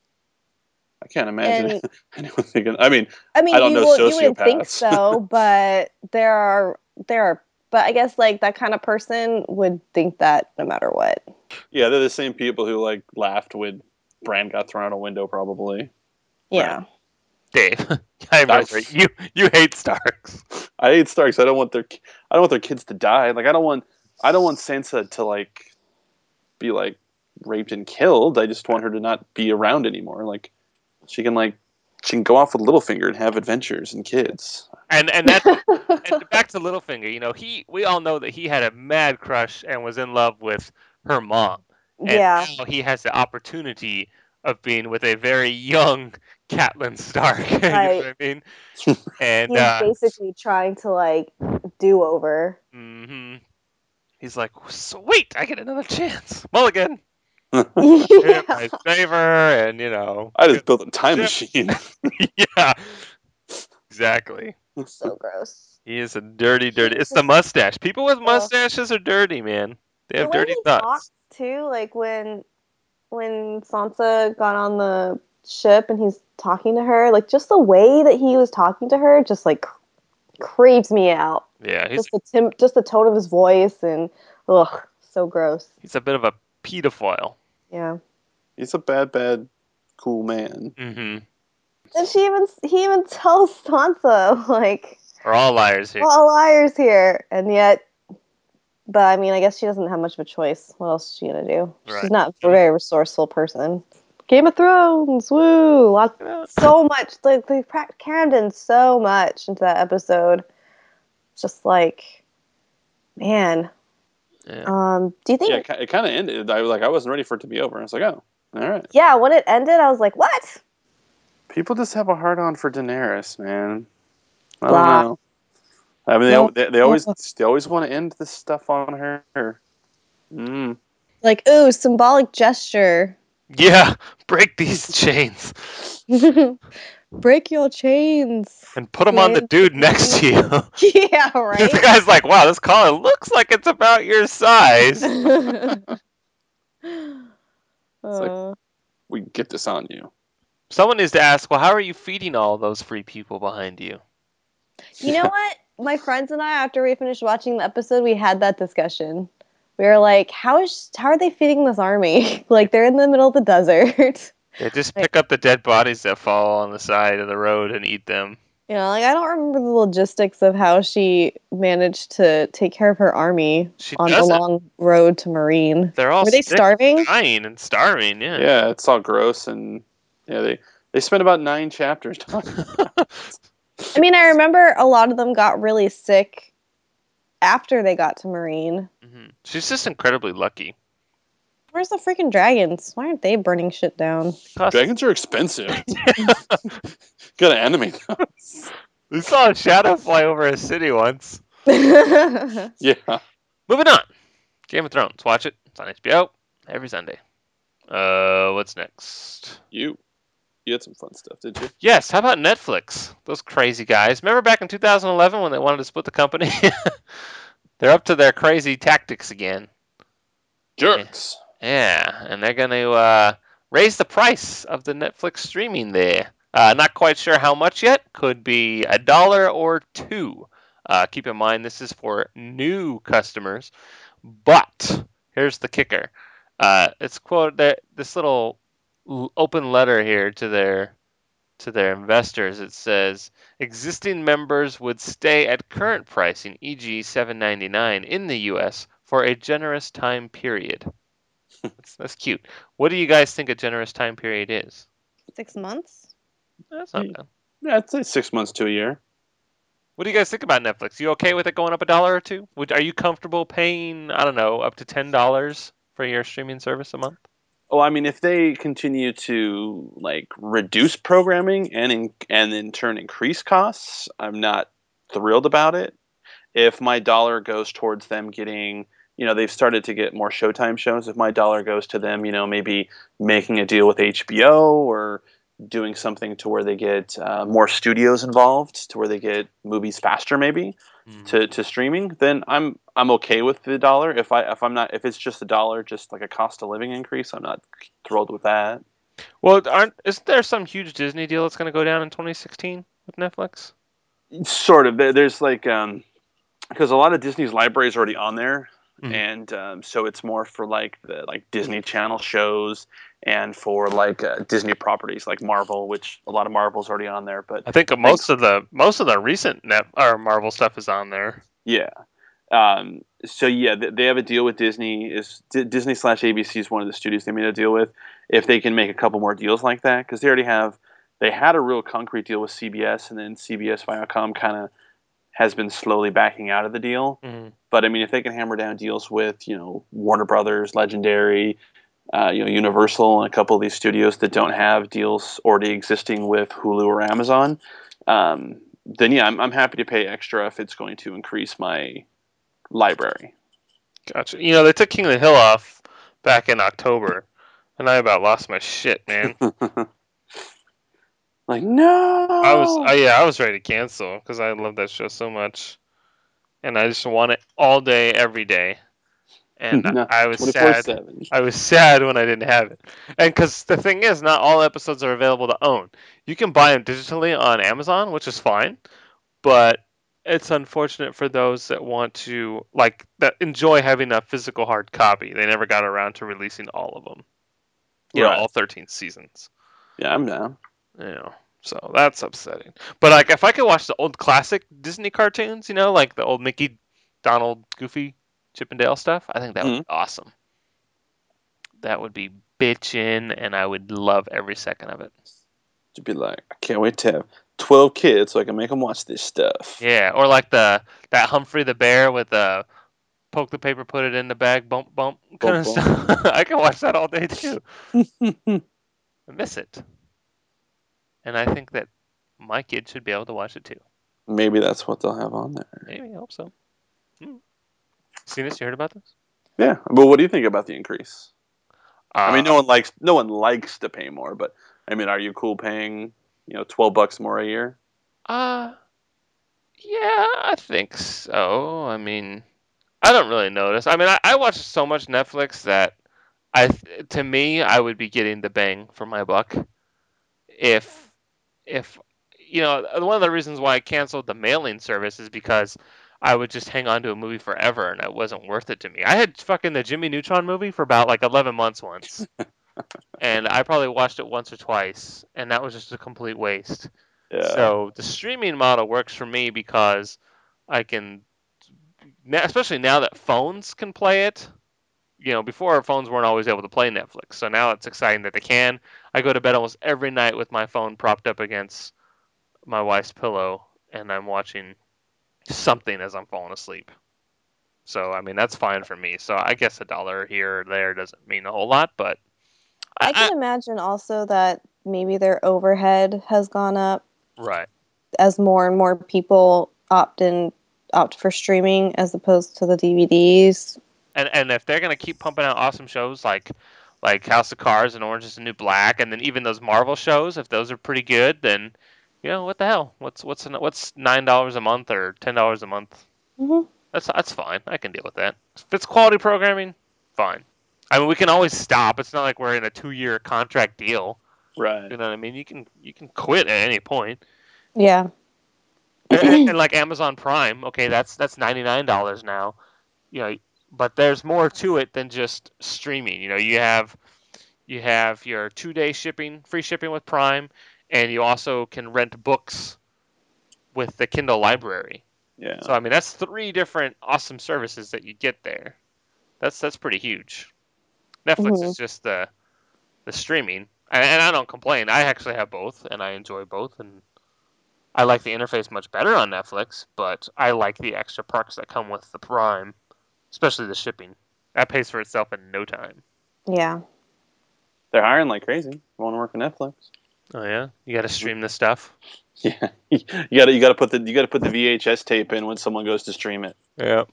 I can't imagine And- anyone thinking. I mean, I mean, I don't know you wouldn't think sociopaths. so, but there are, but I guess like that kind of person would think that no matter what. yeah, they're the same people who like laughed when Bran got thrown out a window, probably. Yeah. Dave, I remember you hate Starks. I hate Starks. I don't want their kids to die. Like I don't want Sansa to like be like raped and killed. I just want her to not be around anymore. Like she can go off with Littlefinger and have adventures and kids. And that and back to Littlefinger, we all know that he had a mad crush and was in love with her mom. And Yeah. now he has the opportunity of being with a very young Catelyn Stark. You know Right. what I mean? And He's basically trying to like do over. mhm. He's like, sweet, I get another chance. Mulligan. Yeah. In my favor, and I just built a time machine. yeah. Exactly. So gross. He is a dirty. It's the mustache. People with mustaches are dirty, man. They have The way dirty he thoughts. talked, too, like when Sansa got on the ship and he's talking to her, like just the way that he was talking to her just like creeps me out. Yeah, he's Just the tone of his voice and ugh, so gross. a bit of a pedophile. Yeah. He's a bad, cool man. Mm-hmm. And he even tells Sansa like, We're all liars here. we're all liars here, and yet. But I mean, I guess she doesn't have much of a choice. What else is she gonna do? Right. She's not a very resourceful person. Game of Thrones, woo! So much. They crammed in so much into that episode. Just like, man. Yeah. Do you think? Yeah, it kind of ended. I wasn't ready for it to be over. I was like, oh, all right. Yeah, when it ended, I was like, what? People just have a hard on for Daenerys, man. I don't Blah. know. I mean, No. they always want to end this stuff on her. Mm. Like, ooh, symbolic gesture. Yeah, break these chains Break your chains. and put them on the dude next to you. Yeah, right. The guy's like, wow, this collar looks like it's about your size. We can get this on you. Someone needs to ask, well, how are you feeding all those free people behind you? You know what? My friends and I, after we finished watching the episode, we had that discussion. We were like, how are they feeding this army? Like, they're in the middle of the desert. They just pick up the dead bodies that fall on the side of the road and eat them. You know, like, I don't remember the logistics of how she managed to take care of her army She on the doesn't. long road to Marine. They're all Were they sick, starving? dying and starving. Yeah. Yeah, it's all gross, and yeah, they spent about 9 chapters talking. I mean, I remember a lot of them got really sick after they got to Marine. She's just incredibly lucky. Where's the freaking dragons? Why aren't they burning shit down? Dragons are expensive. Gotta animate them. We saw a shadow fly over a city once. Yeah. Moving on. Game of Thrones. Watch it. It's on HBO every Sunday. What's next? You had some fun stuff, did you? Yes, how about Netflix? Those crazy guys. Remember back in 2011 when they wanted to split the company? They're up to their crazy tactics again. Jerks. Yeah, and they're going to raise the price of the Netflix streaming there. Not quite sure how much yet. Could be $1 or $2. Keep in mind this is for new customers. But here's the kicker. It's quote this little open letter here to their investors. It says existing members would stay at current pricing, e.g., $7.99 in the U.S. for a generous time period. That's cute. What do you guys think a generous time period is? 6 months? That's not bad. Yeah, I'd say 6 months to a year. What do you guys think about Netflix? You okay with it going up $1 or $2? Are you comfortable paying, I don't know, up to $10 for your streaming service a month? Oh, I mean, if they continue to reduce programming and in turn increase costs, I'm not thrilled about it. If my dollar goes towards them getting, they've started to get more Showtime shows. If my dollar goes to them, maybe making a deal with HBO or doing something to where they get more studios involved, to where they get movies faster, maybe to streaming, then I'm okay with the dollar. If it's just $1, just like a cost of living increase, I'm not thrilled with that. Well, isn't there some huge Disney deal that's going to go down in 2016 with Netflix? Sort of. There's because a lot of Disney's library is already on there, and so it's more for the Disney Channel shows and for Disney properties like Marvel, which a lot of Marvel's already on there. But I think most of the recent Marvel stuff is on there. Yeah. So yeah, they have a deal with Disney. Disney/ABC is one of the studios they made a deal with. If they can make a couple more deals like that, because they had a real concrete deal with CBS, and then CBS Viacom kind of has been slowly backing out of the deal. But I mean, if they can hammer down deals with Warner Brothers, Legendary, Universal, and a couple of these studios that don't have deals already existing with Hulu or Amazon, then yeah, I'm happy to pay extra if it's going to increase my library. Gotcha. They took King of the Hill off back in October, and I about lost my shit, man. No. I was ready to cancel because I love that show so much, and I just want it all day, every day. And No, I was 24/7. sad. I was sad when I didn't have it, and because the thing is, not all episodes are available to own. You can buy them digitally on Amazon, which is fine, but it's unfortunate for those that want to that enjoy having a physical hard copy. They never got around to releasing all of them. Right. All 13 seasons. Yeah, I'm down. So that's upsetting. But if I could watch the old classic Disney cartoons, like the old Mickey, Donald, Goofy, Chip and Dale stuff, I think that would be awesome. That would be bitchin', and I would love every second of it. To be like, I can't wait to have 12 kids so I can make them watch this stuff. Yeah, or that Humphrey the Bear with the poke the paper, put it in the bag, bump, bump kind of stuff. I can watch that all day too. I miss it. And I think that my kid should be able to watch it too. Maybe that's what they'll have on there. Maybe, I hope so. Seen this? You heard about this? Yeah, but what do you think about the increase? I mean, no one likes to pay more, but I mean, are you cool paying $12 more a year? Yeah, I think so. I mean, I don't really notice. I mean, I watch so much Netflix that to me, I would be getting the bang for my buck if one of the reasons why I canceled the mailing service is because I would just hang on to a movie forever, and it wasn't worth it to me. I had fucking the Jimmy Neutron movie for about like 11 months once, and I probably watched it once or twice, and that was just a complete waste. Yeah. So the streaming model works for me because I can, especially now that phones can play it. Before our phones weren't always able to play Netflix, so now it's exciting that they can. I go to bed almost every night with my phone propped up against my wife's pillow, and I'm watching something as I'm falling asleep. So, I mean, that's fine for me. So, I guess $1 here or there doesn't mean a whole lot, but I can imagine also that maybe their overhead has gone up right. as more and more people opt for streaming as opposed to the DVDs. And if they're gonna keep pumping out awesome shows like House of Cards and Orange Is the New Black, and then even those Marvel shows, if those are pretty good, then what the hell? What's $9 a month or $10 a month? Mm-hmm. That's fine. I can deal with that. If it's quality programming, fine. I mean, we can always stop. It's not like we're in a 2-year contract deal. Right. You know what I mean? You can quit at any point. Yeah. And like Amazon Prime, okay, that's $99 now. But there's more to it than just streaming. You have your 2-day shipping, free shipping with Prime, and you also can rent books with the Kindle library. Yeah. So I mean, that's 3 different awesome services that you get there. That's pretty huge. Netflix is just the streaming, and I don't complain. I actually have both, and I enjoy both, and I like the interface much better on Netflix. But I like the extra perks that come with the Prime, especially the shipping. That pays for itself in no time. Yeah. They're hiring like crazy. Want to work with Netflix? Oh yeah, you got to stream this stuff. Yeah, you got to put the VHS tape in when someone goes to stream it. Yeah.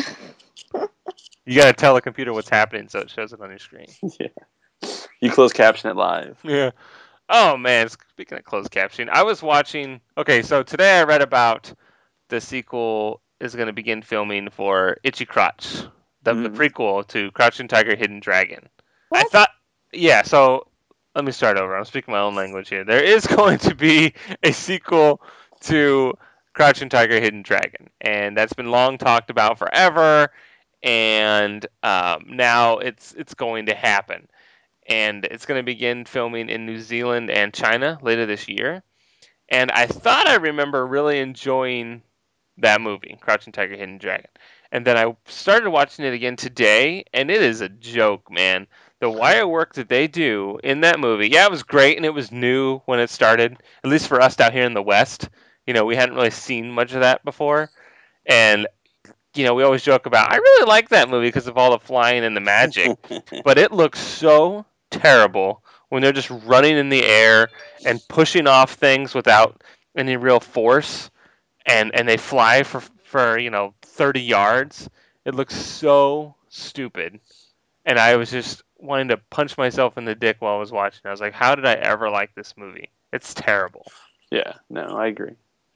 You got to tell the computer what's happening so it shows it on your screen. Yeah. You close caption it live. Yeah. Oh man, speaking of closed captioning, I was watching. Okay, so today I read about the sequel is going to begin filming for Itchy Crotch, the prequel to Crouching Tiger, Hidden Dragon. What? I thought, yeah. So let me start over. I'm speaking my own language here. There is going to be a sequel to Crouching Tiger, Hidden Dragon, and that's been long talked about forever. And now it's going to happen. And it's going to begin filming in New Zealand and China later this year. And I thought I remember really enjoying that movie, Crouching Tiger, Hidden Dragon. And then I started watching it again today, and it is a joke, man. The wire work that they do in that movie, yeah, it was great, and it was new when it started, at least for us down here in the West. We hadn't really seen much of that before. And we always joke about, I really like that movie because of all the flying and the magic. But it looks so terrible when they're just running in the air and pushing off things without any real force, and they fly for 30 yards. It looks so stupid, and I was just wanting to punch myself in the dick while I was watching. I was like, how did I ever like this movie? It's terrible. Yeah, no, I agree.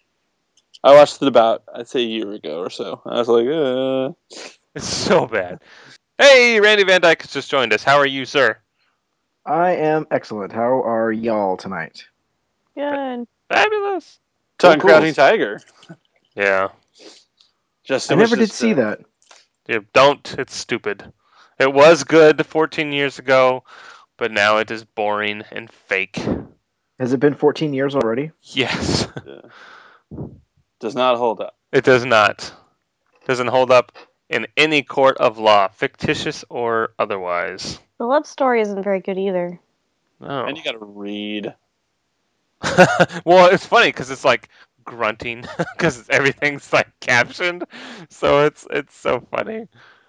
I watched it about, I'd say, a year ago or so. I was like, It's so bad. Hey, Randy Van Dyke has just joined us. How are you, sir? I am excellent. How are y'all tonight? Good. Fabulous. Talking cool. Crouching Tiger. Yeah. Justin I never was did see that. Yeah, don't. It's stupid. It was good 14 years ago, but now it is boring and fake. Has it been 14 years already? Yes. Does not hold up. It does not. Doesn't hold up in any court of law, fictitious or otherwise. The love story isn't very good either. No. And you got to read. Well, it's funny because it's like grunting because everything's like captioned, so it's so funny.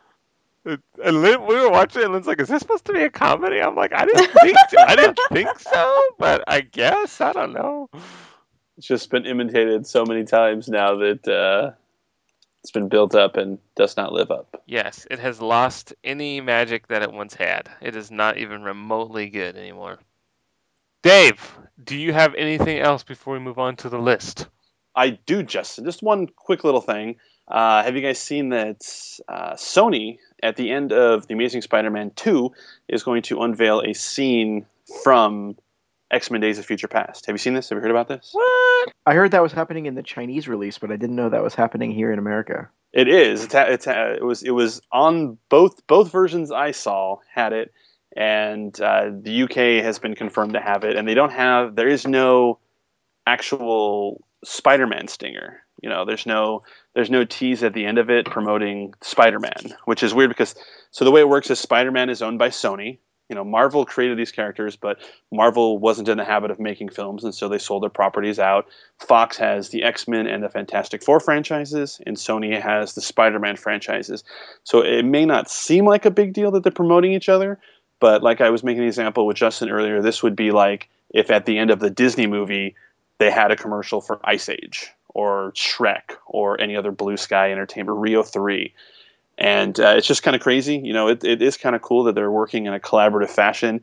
And Lynn, we were watching it, and Lynn's like, "Is this supposed to be a comedy?" I'm like, "I didn't think so, but I guess I don't know." It's just been imitated so many times now that it's been built up and does not live up. Yes, it has lost any magic that it once had. It is not even remotely good anymore. Dave, do you have anything else before we move on to the list? I do, Justin. Just one quick little thing. Have you guys seen that Sony, at the end of The Amazing Spider-Man 2, is going to unveil a scene from X-Men Days of Future Past. Have you seen this? Have you heard about this? What? I heard that was happening in the Chinese release, but I didn't know that was happening here in America. It is. It was on both versions I saw had it, and the UK has been confirmed to have it, and there is no actual Spider-Man stinger. There's no tease at the end of it promoting Spider-Man, which is weird because the way it works is Spider-Man is owned by Sony. Marvel created these characters, but Marvel wasn't in the habit of making films, and so they sold their properties out. Fox has the X-Men and the Fantastic Four franchises, and Sony has the Spider-Man franchises. So it may not seem like a big deal that they're promoting each other, but like I was making an example with Justin earlier, this would be like if at the end of the Disney movie they had a commercial for Ice Age or Shrek or any other Blue Sky Entertainment, Rio 3. And it's just kind of crazy. It is kind of cool that they're working in a collaborative fashion.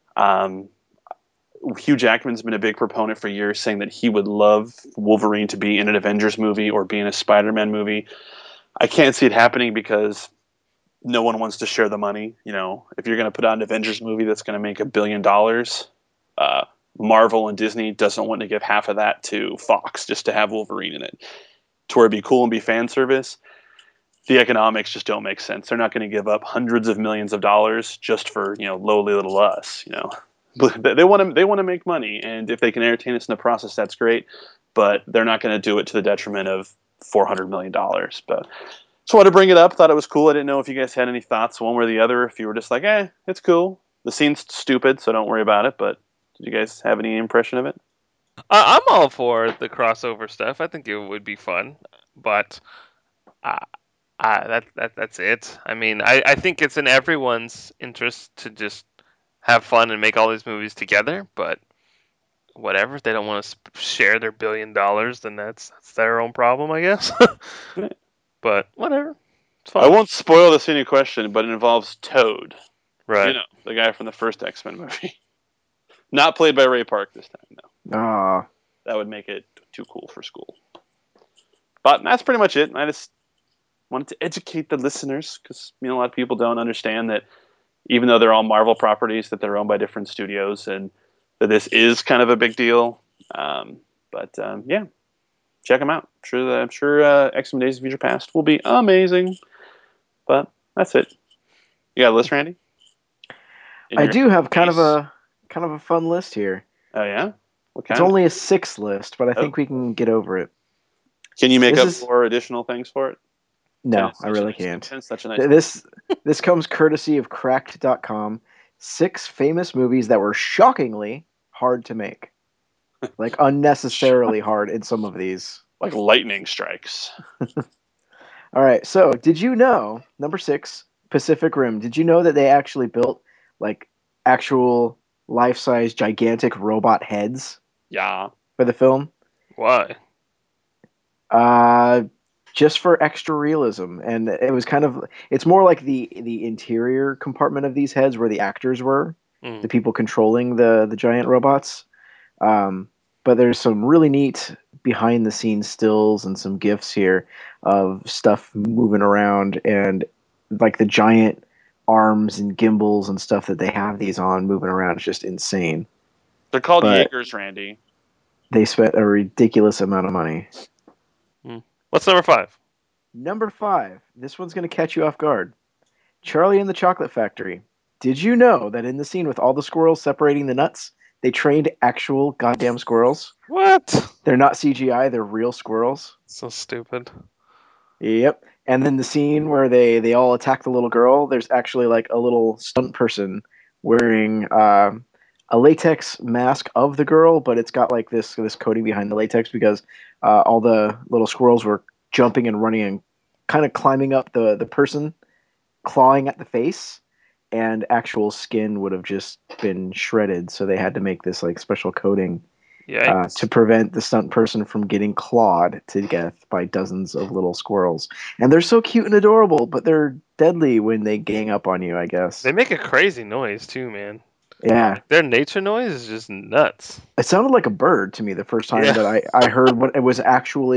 Hugh Jackman's been a big proponent for years, saying that he would love Wolverine to be in an Avengers movie or be in a Spider-Man movie. I can't see it happening because no one wants to share the money. If you're going to put out an Avengers movie that's going to make $1 billion, Marvel and Disney doesn't want to give half of that to Fox just to have Wolverine in it. To where it'd be cool and be fan service. The economics just don't make sense. They're not going to give up hundreds of millions of dollars just for lowly little us. They want to make money, and if they can entertain us in the process, that's great. But they're not going to do it to the detriment of $400 million. But just wanted to bring it up. Thought it was cool. I didn't know if you guys had any thoughts one way or the other. If you were just like, it's cool. The scene's stupid, so don't worry about it. But did you guys have any impression of it? I'm all for the crossover stuff. I think it would be fun, but that's it. I mean, I think it's in everyone's interest to just have fun and make all these movies together. But whatever, if they don't want to share their $1 billion, then that's their own problem, I guess. But whatever, it's fine. I won't spoil the scene in question, but it involves Toad, Right? the guy from the first X-Men movie, not played by Ray Park this time. No, that would make it too cool for school. But that's pretty much it. I just wanted to educate the listeners because a lot of people don't understand that even though they're all Marvel properties, that they're owned by different studios, and that this is kind of a big deal. Yeah, check them out. I'm sure X-Men Days of Future Past will be amazing. But that's it. You got a list, Randy? I do have kind of a fun list here. Oh yeah, what kind? It's only a 6 list, but I think we can get over it. Can you make up 4 additional things for it? No, I really can't. Such a nice This comes courtesy of Cracked.com. 6 famous movies that were shockingly hard to make. Like unnecessarily hard in some of these. Like lightning strikes. All right, so did you know, number 6, Pacific Rim, did you know that they actually built like actual life-size gigantic robot heads? Yeah. For the film? Why? Just for extra realism, and it was it's more like the interior compartment of these heads where the actors were, the people controlling the giant robots. But there's some really neat behind the scenes stills and some GIFs here of stuff moving around, and like the giant arms and gimbals and stuff that they have these on moving around. It's just insane. They're called Jaegers, Randy. They spent a ridiculous amount of money. What's number 5? Number 5. This one's going to catch you off guard. Charlie and the Chocolate Factory. Did you know that in the scene with all the squirrels separating the nuts, they trained actual goddamn squirrels? What? They're not CGI, they're real squirrels. So stupid. Yep. And then the scene where they all attack the little girl, there's actually like a little stunt person wearing a latex mask of the girl, but it's got like this coating behind the latex because all the little squirrels were jumping and running and kind of climbing up the person, clawing at the face, and actual skin would have just been shredded. So they had to make this like special coating to prevent the stunt person from getting clawed to death by dozens of little squirrels. And they're so cute and adorable, but they're deadly when they gang up on you, I guess. They make a crazy noise too, man. Yeah. Their nature noise is just nuts. It sounded like a bird to me the first time that I heard what it was actually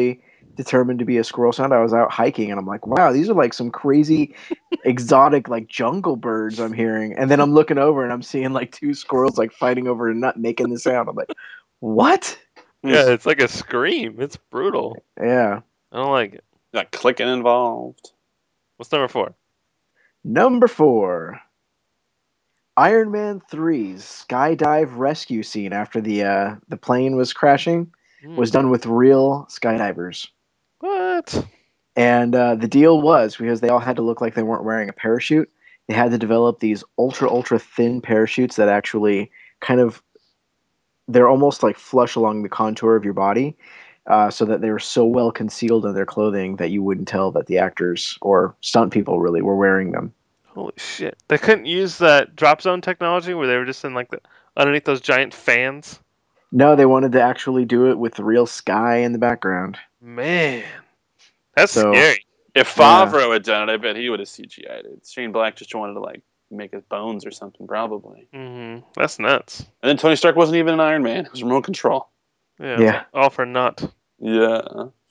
determined to be a squirrel sound. I was out hiking and I'm like, wow, these are like some crazy exotic like jungle birds I'm hearing. And then I'm looking over and I'm seeing like two squirrels like fighting over a nut making the sound. I'm like, what? Yeah, it's like a scream. It's brutal. Yeah. I don't like it. Got clicking involved. What's number 4? Number 4. Iron Man 3's skydive rescue scene after the plane was crashing was done with real skydivers. What? And the deal was, because they all had to look like they weren't wearing a parachute, they had to develop these ultra thin parachutes that actually kind of, they're almost like flush along the contour of your body, so that they were so well concealed in their clothing that you wouldn't tell that the actors or stunt people really were wearing them. Holy shit. They couldn't use that drop zone technology where they were just in like underneath those giant fans? No, they wanted to actually do it with the real sky in the background. Man. That's So- scary. If Favreau had done it, I bet he would have CGI'd it. Shane Black just wanted to like make his bones or something, probably. That's nuts. And then Tony Stark wasn't even an Iron Man; it was remote control. Yeah. Yeah. All for naught. Yeah.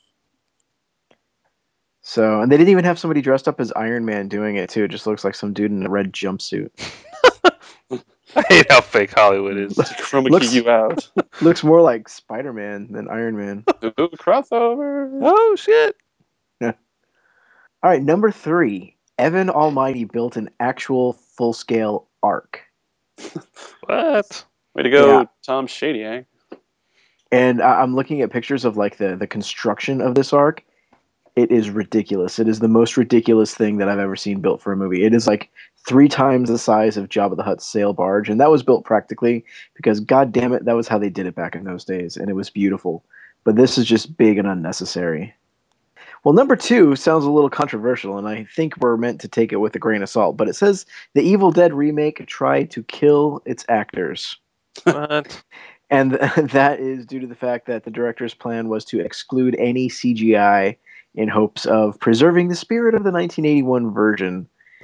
So, and they didn't even have somebody dressed up as Iron Man doing it too. It just looks like some dude in a red jumpsuit. I hate how fake Hollywood is. Chroma Looks- key you out. Looks more like Spider-Man than Iron Man. Ooh, crossover. Oh, shit. All right, number 3. Evan Almighty built an actual full-scale arc. What? Way to go, Yeah. Tom Shadyac. And I'm looking at pictures of like the construction of this arc. It is ridiculous. It is the most ridiculous thing that I've ever seen built for a movie. It is like 3 times the size of Jabba the Hutt's sail barge, and that was built practically because, god damn it, that was how they did it back in those days, and it was beautiful. But this is just big and unnecessary. Well, number 2 sounds a little controversial, and I think we're meant to take it with a grain of salt. But it says the Evil Dead remake tried to kill its actors. What? And that is due to the fact that the director's plan was to exclude any CGI in hopes of preserving the spirit of the 1981 version.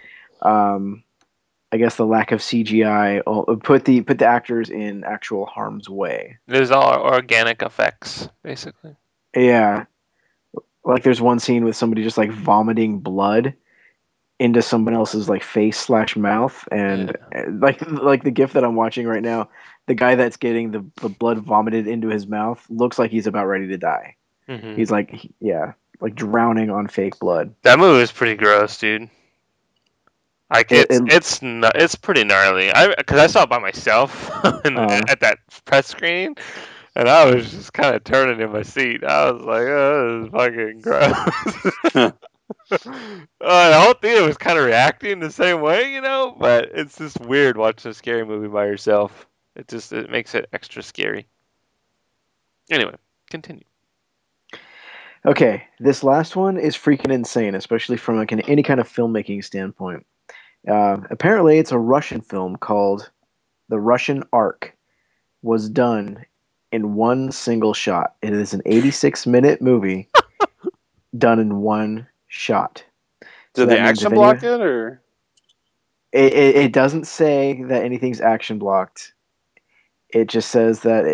I guess the lack of CGI put the actors in actual harm's way. It was all organic effects, basically. Yeah. Like there's one scene with somebody just like vomiting blood into someone else's like face / mouth, and like the gif that I'm watching right now, the guy that's getting the blood vomited into his mouth looks like he's about ready to die. Mm-hmm. He's like, like drowning on fake blood. That movie was pretty gross, dude. Like it's pretty gnarly. Because I saw it by myself at that press screening, and I was just kind of turning in my seat. I was like, "Oh, this is fucking gross." The whole theater was kind of reacting the same way, you know. But it's just weird watching a scary movie by yourself. It makes it extra scary. Anyway, continue. Okay, this last one is freaking insane, especially from like any kind of filmmaking standpoint. Apparently, it's a Russian film called The Russian Ark. Was done in one single shot. It is an 86-minute movie done in one shot. Did they action block it, or? It doesn't say that anything's action blocked. It just says that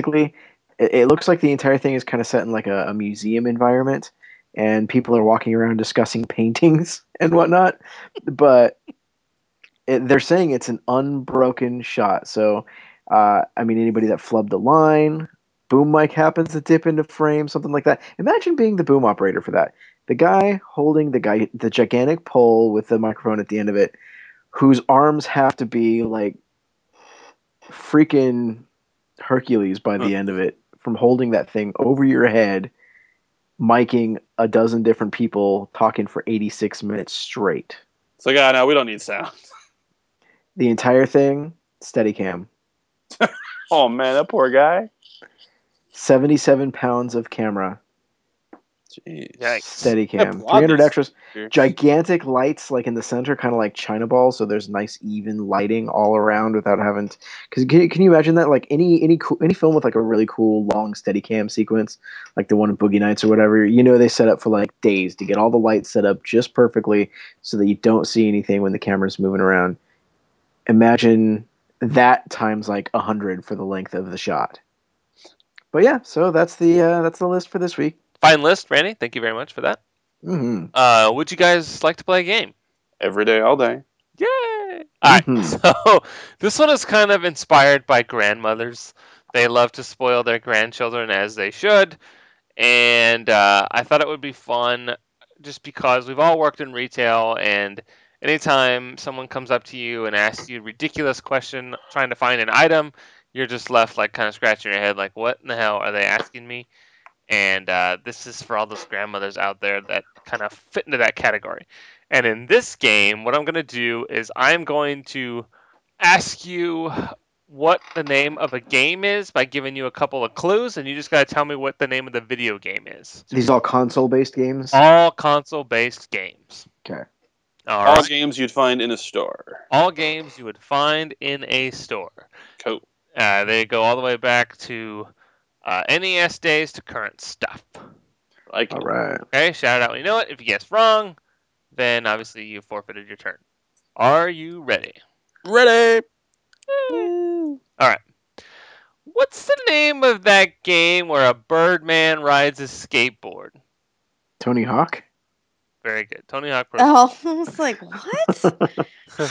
it looks like the entire thing is kind of set in like a museum environment, and people are walking around discussing paintings and whatnot. But they're saying it's an unbroken shot. So, I mean, anybody that flubbed a line, boom mic happens to dip into frame, something like that. Imagine being the boom operator for that. The guy holding the gigantic pole with the microphone at the end of it, whose arms have to be like freaking Hercules by the end of it, from holding that thing over your head, miking a dozen different people talking for 86 minutes straight. It's like, no, we don't need sound. The entire thing, Steadicam. Oh man, that poor guy. 77 pounds of camera. Jeez. Steadicam. 300 extras. Gigantic lights like in the center, kind of like China balls, so there's nice even lighting all around without having to... Because can you imagine that? Like any film with like a really cool long Steadicam sequence, like the one in Boogie Nights or whatever, they set up for like days to get all the lights set up just perfectly so that you don't see anything when the camera's moving around. Imagine that times like 100 for the length of the shot. But yeah, so that's the list for this week. Fine list, Randy. Thank you very much for that. Would you guys like to play a game? Every day, all day. Yay! Alright, so this one is kind of inspired by grandmothers. They love to spoil their grandchildren as they should. And I thought it would be fun just because we've all worked in retail, and anytime someone comes up to you and asks you a ridiculous question trying to find an item, you're just left like kind of scratching your head like, what in the hell are they asking me? And this is for all those grandmothers out there that kind of fit into that category. And in this game, what I'm going to do is I'm going to ask you what the name of a game is by giving you a couple of clues, and you just got to tell me what the name of the video game is. These all console-based games? All console-based games. Okay. All games you'd find in a store. All games you would find in a store. Cool. They go all the way back to NES days to current stuff. Like it. All right. Okay, shout it out when you know it. If you guess wrong, then obviously you forfeited your turn. Are you ready? Ready. Woo. All right. What's the name of that game where a Birdman rides a skateboard? Tony Hawk? Very good. Tony Hawk Pro. Oh, I was like, what?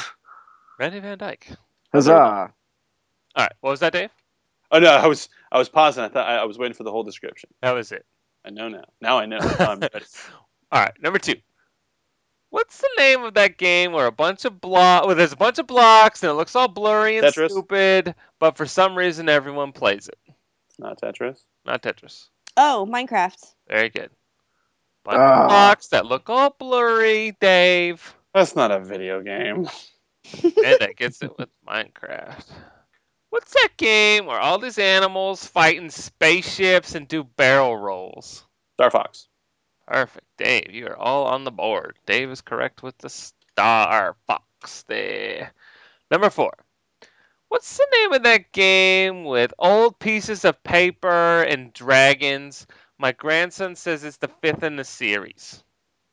Randy Van Dyke. Huzzah! All right. What was that, Dave? Oh no, I was pausing. I thought I was waiting for the whole description. That was it. I know now. Now I know. Now I'm ready. All right. Number 2. What's the name of that game where there's a bunch of blocks and it looks all blurry and Tetris? stupid, but for some reason everyone plays it? It's not Tetris. Not Tetris. Oh, Minecraft. Very good. Bunch of blocks that look all blurry, Dave. That's not a video game. And that gets it with Minecraft. What's that game where all these animals fight in spaceships and do barrel rolls? Star Fox. Perfect. Dave, you are all on the board. Dave is correct with the Star Fox there. Number 4. What's the name of that game with old pieces of paper and dragons? My grandson says it's the 5th in the series.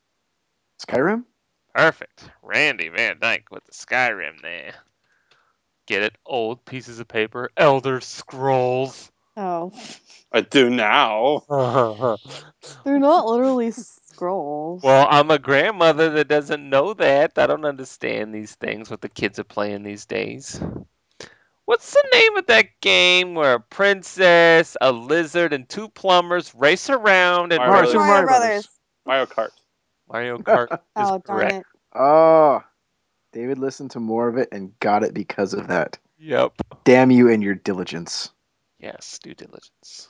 Skyrim? Perfect. Randy Van Dyke with the Skyrim there. Get it? Old pieces of paper. Elder Scrolls. Oh. I do now. They're not literally scrolls. Well, I'm a grandmother that doesn't know that. I don't understand these things, what the kids are playing these days. What's the name of that game where a princess, a lizard, and 2 plumbers race around and Mario Mario Brothers. Mario Kart. Mario Kart is Oh, darn correct. it. Oh, David listened to more of it and got it because of that. Yep. Damn you and your diligence. Yes, due diligence.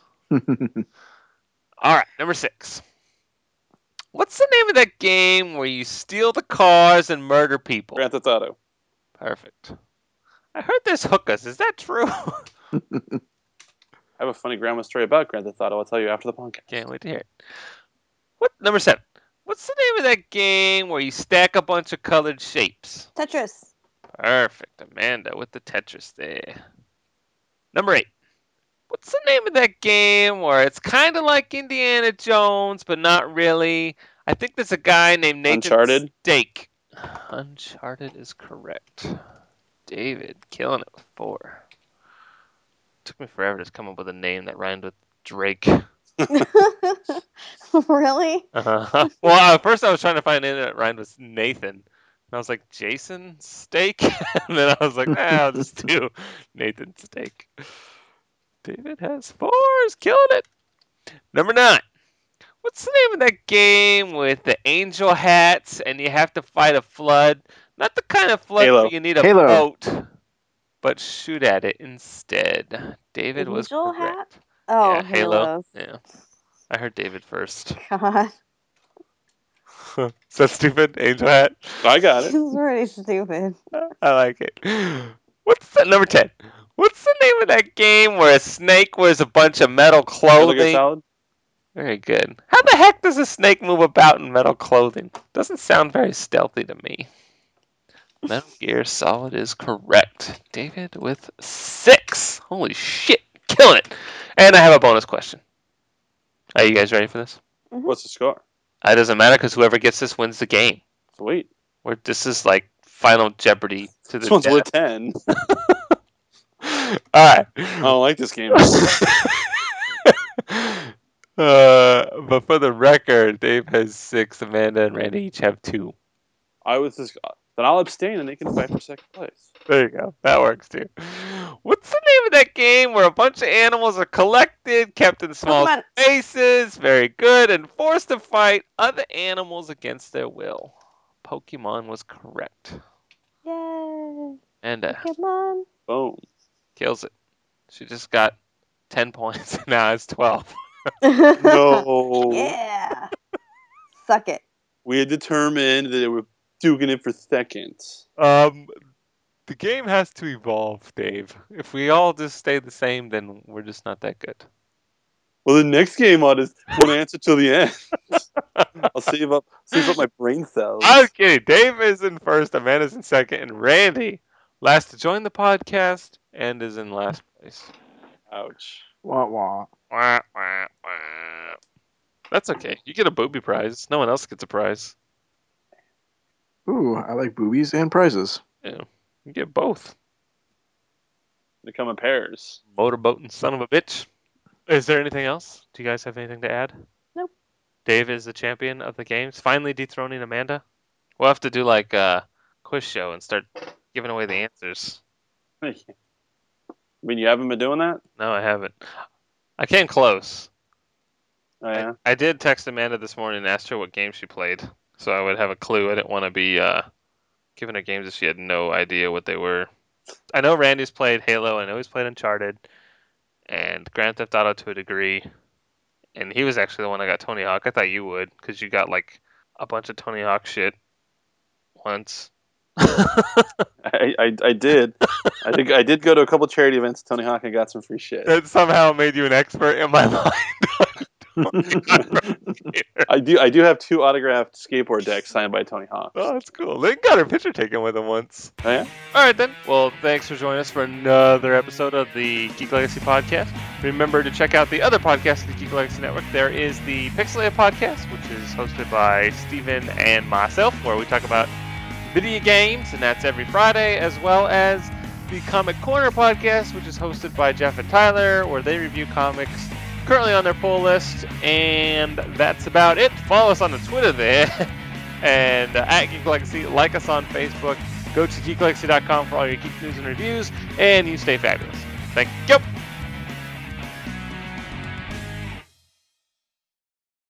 All right, number 6. What's the name of that game where you steal the cars and murder people? Grand Theft Auto. Perfect. I heard there's hookahs. Is that true? I have a funny grandma story about Grand Theft Auto. I'll tell you after the podcast. Can't wait to hear it. Number 7. What's the name of that game where you stack a bunch of colored shapes? Tetris. Perfect. Amanda with the Tetris there. Number 8. What's the name of that game where it's kind of like Indiana Jones, but not really? I think there's a guy named Nathan Uncharted? Stake. Uncharted is correct. David, killing it with 4. Took me forever to come up with a name that rhymed with Drake. Really? Well, at first I was trying to find a name that rhymed with Nathan. And I was like, Jason Steak? And then I was like, I'll just do Nathan Steak. David has 4s, killing it. Number 9. What's the name of that game with the angel hats and you have to fight a flood? Not the kind of flood Halo. where you need a Halo. boat, but shoot at it instead. David was Angel correct. hat? Oh, Yeah, Halo. Halo. Yeah. I heard David first. God. Is that stupid? Angel hat? I got This it. is pretty stupid. I like it. What's the number 10? What's the name of that game where a snake wears a bunch of metal Metal Gear clothing? Solid. Very good. How the heck does a snake move about in metal clothing? Doesn't sound very stealthy to me. Metal Gear Solid is correct. David with 6. Holy shit. Killing it. And I have a bonus question. Are you guys ready for this? What's the score? It doesn't matter because whoever gets this wins the game. Sweet. This is like Final Jeopardy to the This one's death. lit 10. All right. I don't like this game. But for the record, Dave has 6, Amanda and Randy each have 2. I was just. Then I'll abstain and they can fight for second place. There you go. That works too. What's the name of that game where a bunch of animals are collected, kept in small Pokemon. spaces, very good, and forced to fight other animals against their will? Pokemon was correct. Yay. And Pokemon. Boom. kills it. She just got 10 points. Now it's 12. No. Yeah. Suck it. We had determined that they were duking it for seconds. The game has to evolve, Dave. If we all just stay the same, then we're just not that good. Well, the next game I'll just won't answer till the end. I'll save up my brain cells. I was kidding. Dave is in first, Amanda's in second, and Randy, last to join the podcast, and is in last place. Ouch. Wah wah. Wah, wah, wah. That's okay. You get a booby prize. No one else gets a prize. Ooh, I like boobies and prizes. Yeah, you get both. They come in pairs. Motorboating son of a bitch. Is there anything else? Do you guys have anything to add? Nope. Dave is the champion of the games, finally dethroning Amanda. We'll have to do like a quiz show and start giving away the answers. I mean, you haven't been doing that? No, I haven't. I came close. Oh, yeah? I did text Amanda this morning and asked her what game she played, so I would have a clue. I didn't want to be giving her games if she had no idea what they were. I know Randy's played Halo. I know he's played Uncharted and Grand Theft Auto to a degree. And he was actually the one that got Tony Hawk. I thought you would, because you got like a bunch of Tony Hawk shit once. I did. I think I did go to a couple charity events, Tony Hawk, and got some free shit. That somehow made you an expert in my mind. I do have 2 autographed skateboard decks signed by Tony Hawk. Oh, that's cool. They got her picture taken with him once. Oh, yeah? All right, then. Well, thanks for joining us for another episode of the Geek Legacy Podcast. Remember to check out the other podcasts of the Geek Legacy Network. There is the Pixelated Podcast, which is hosted by Steven and myself, where we talk about video games, and that's every Friday, as well as the Comic Corner Podcast, which is hosted by Jeff and Tyler, where they review comics currently on their pull list, and that's about it. Follow us on the Twitter there, and at Geek Legacy. Like us on Facebook. Go to geeklegacy.com for all your geek news and reviews, and you stay fabulous. Thank you.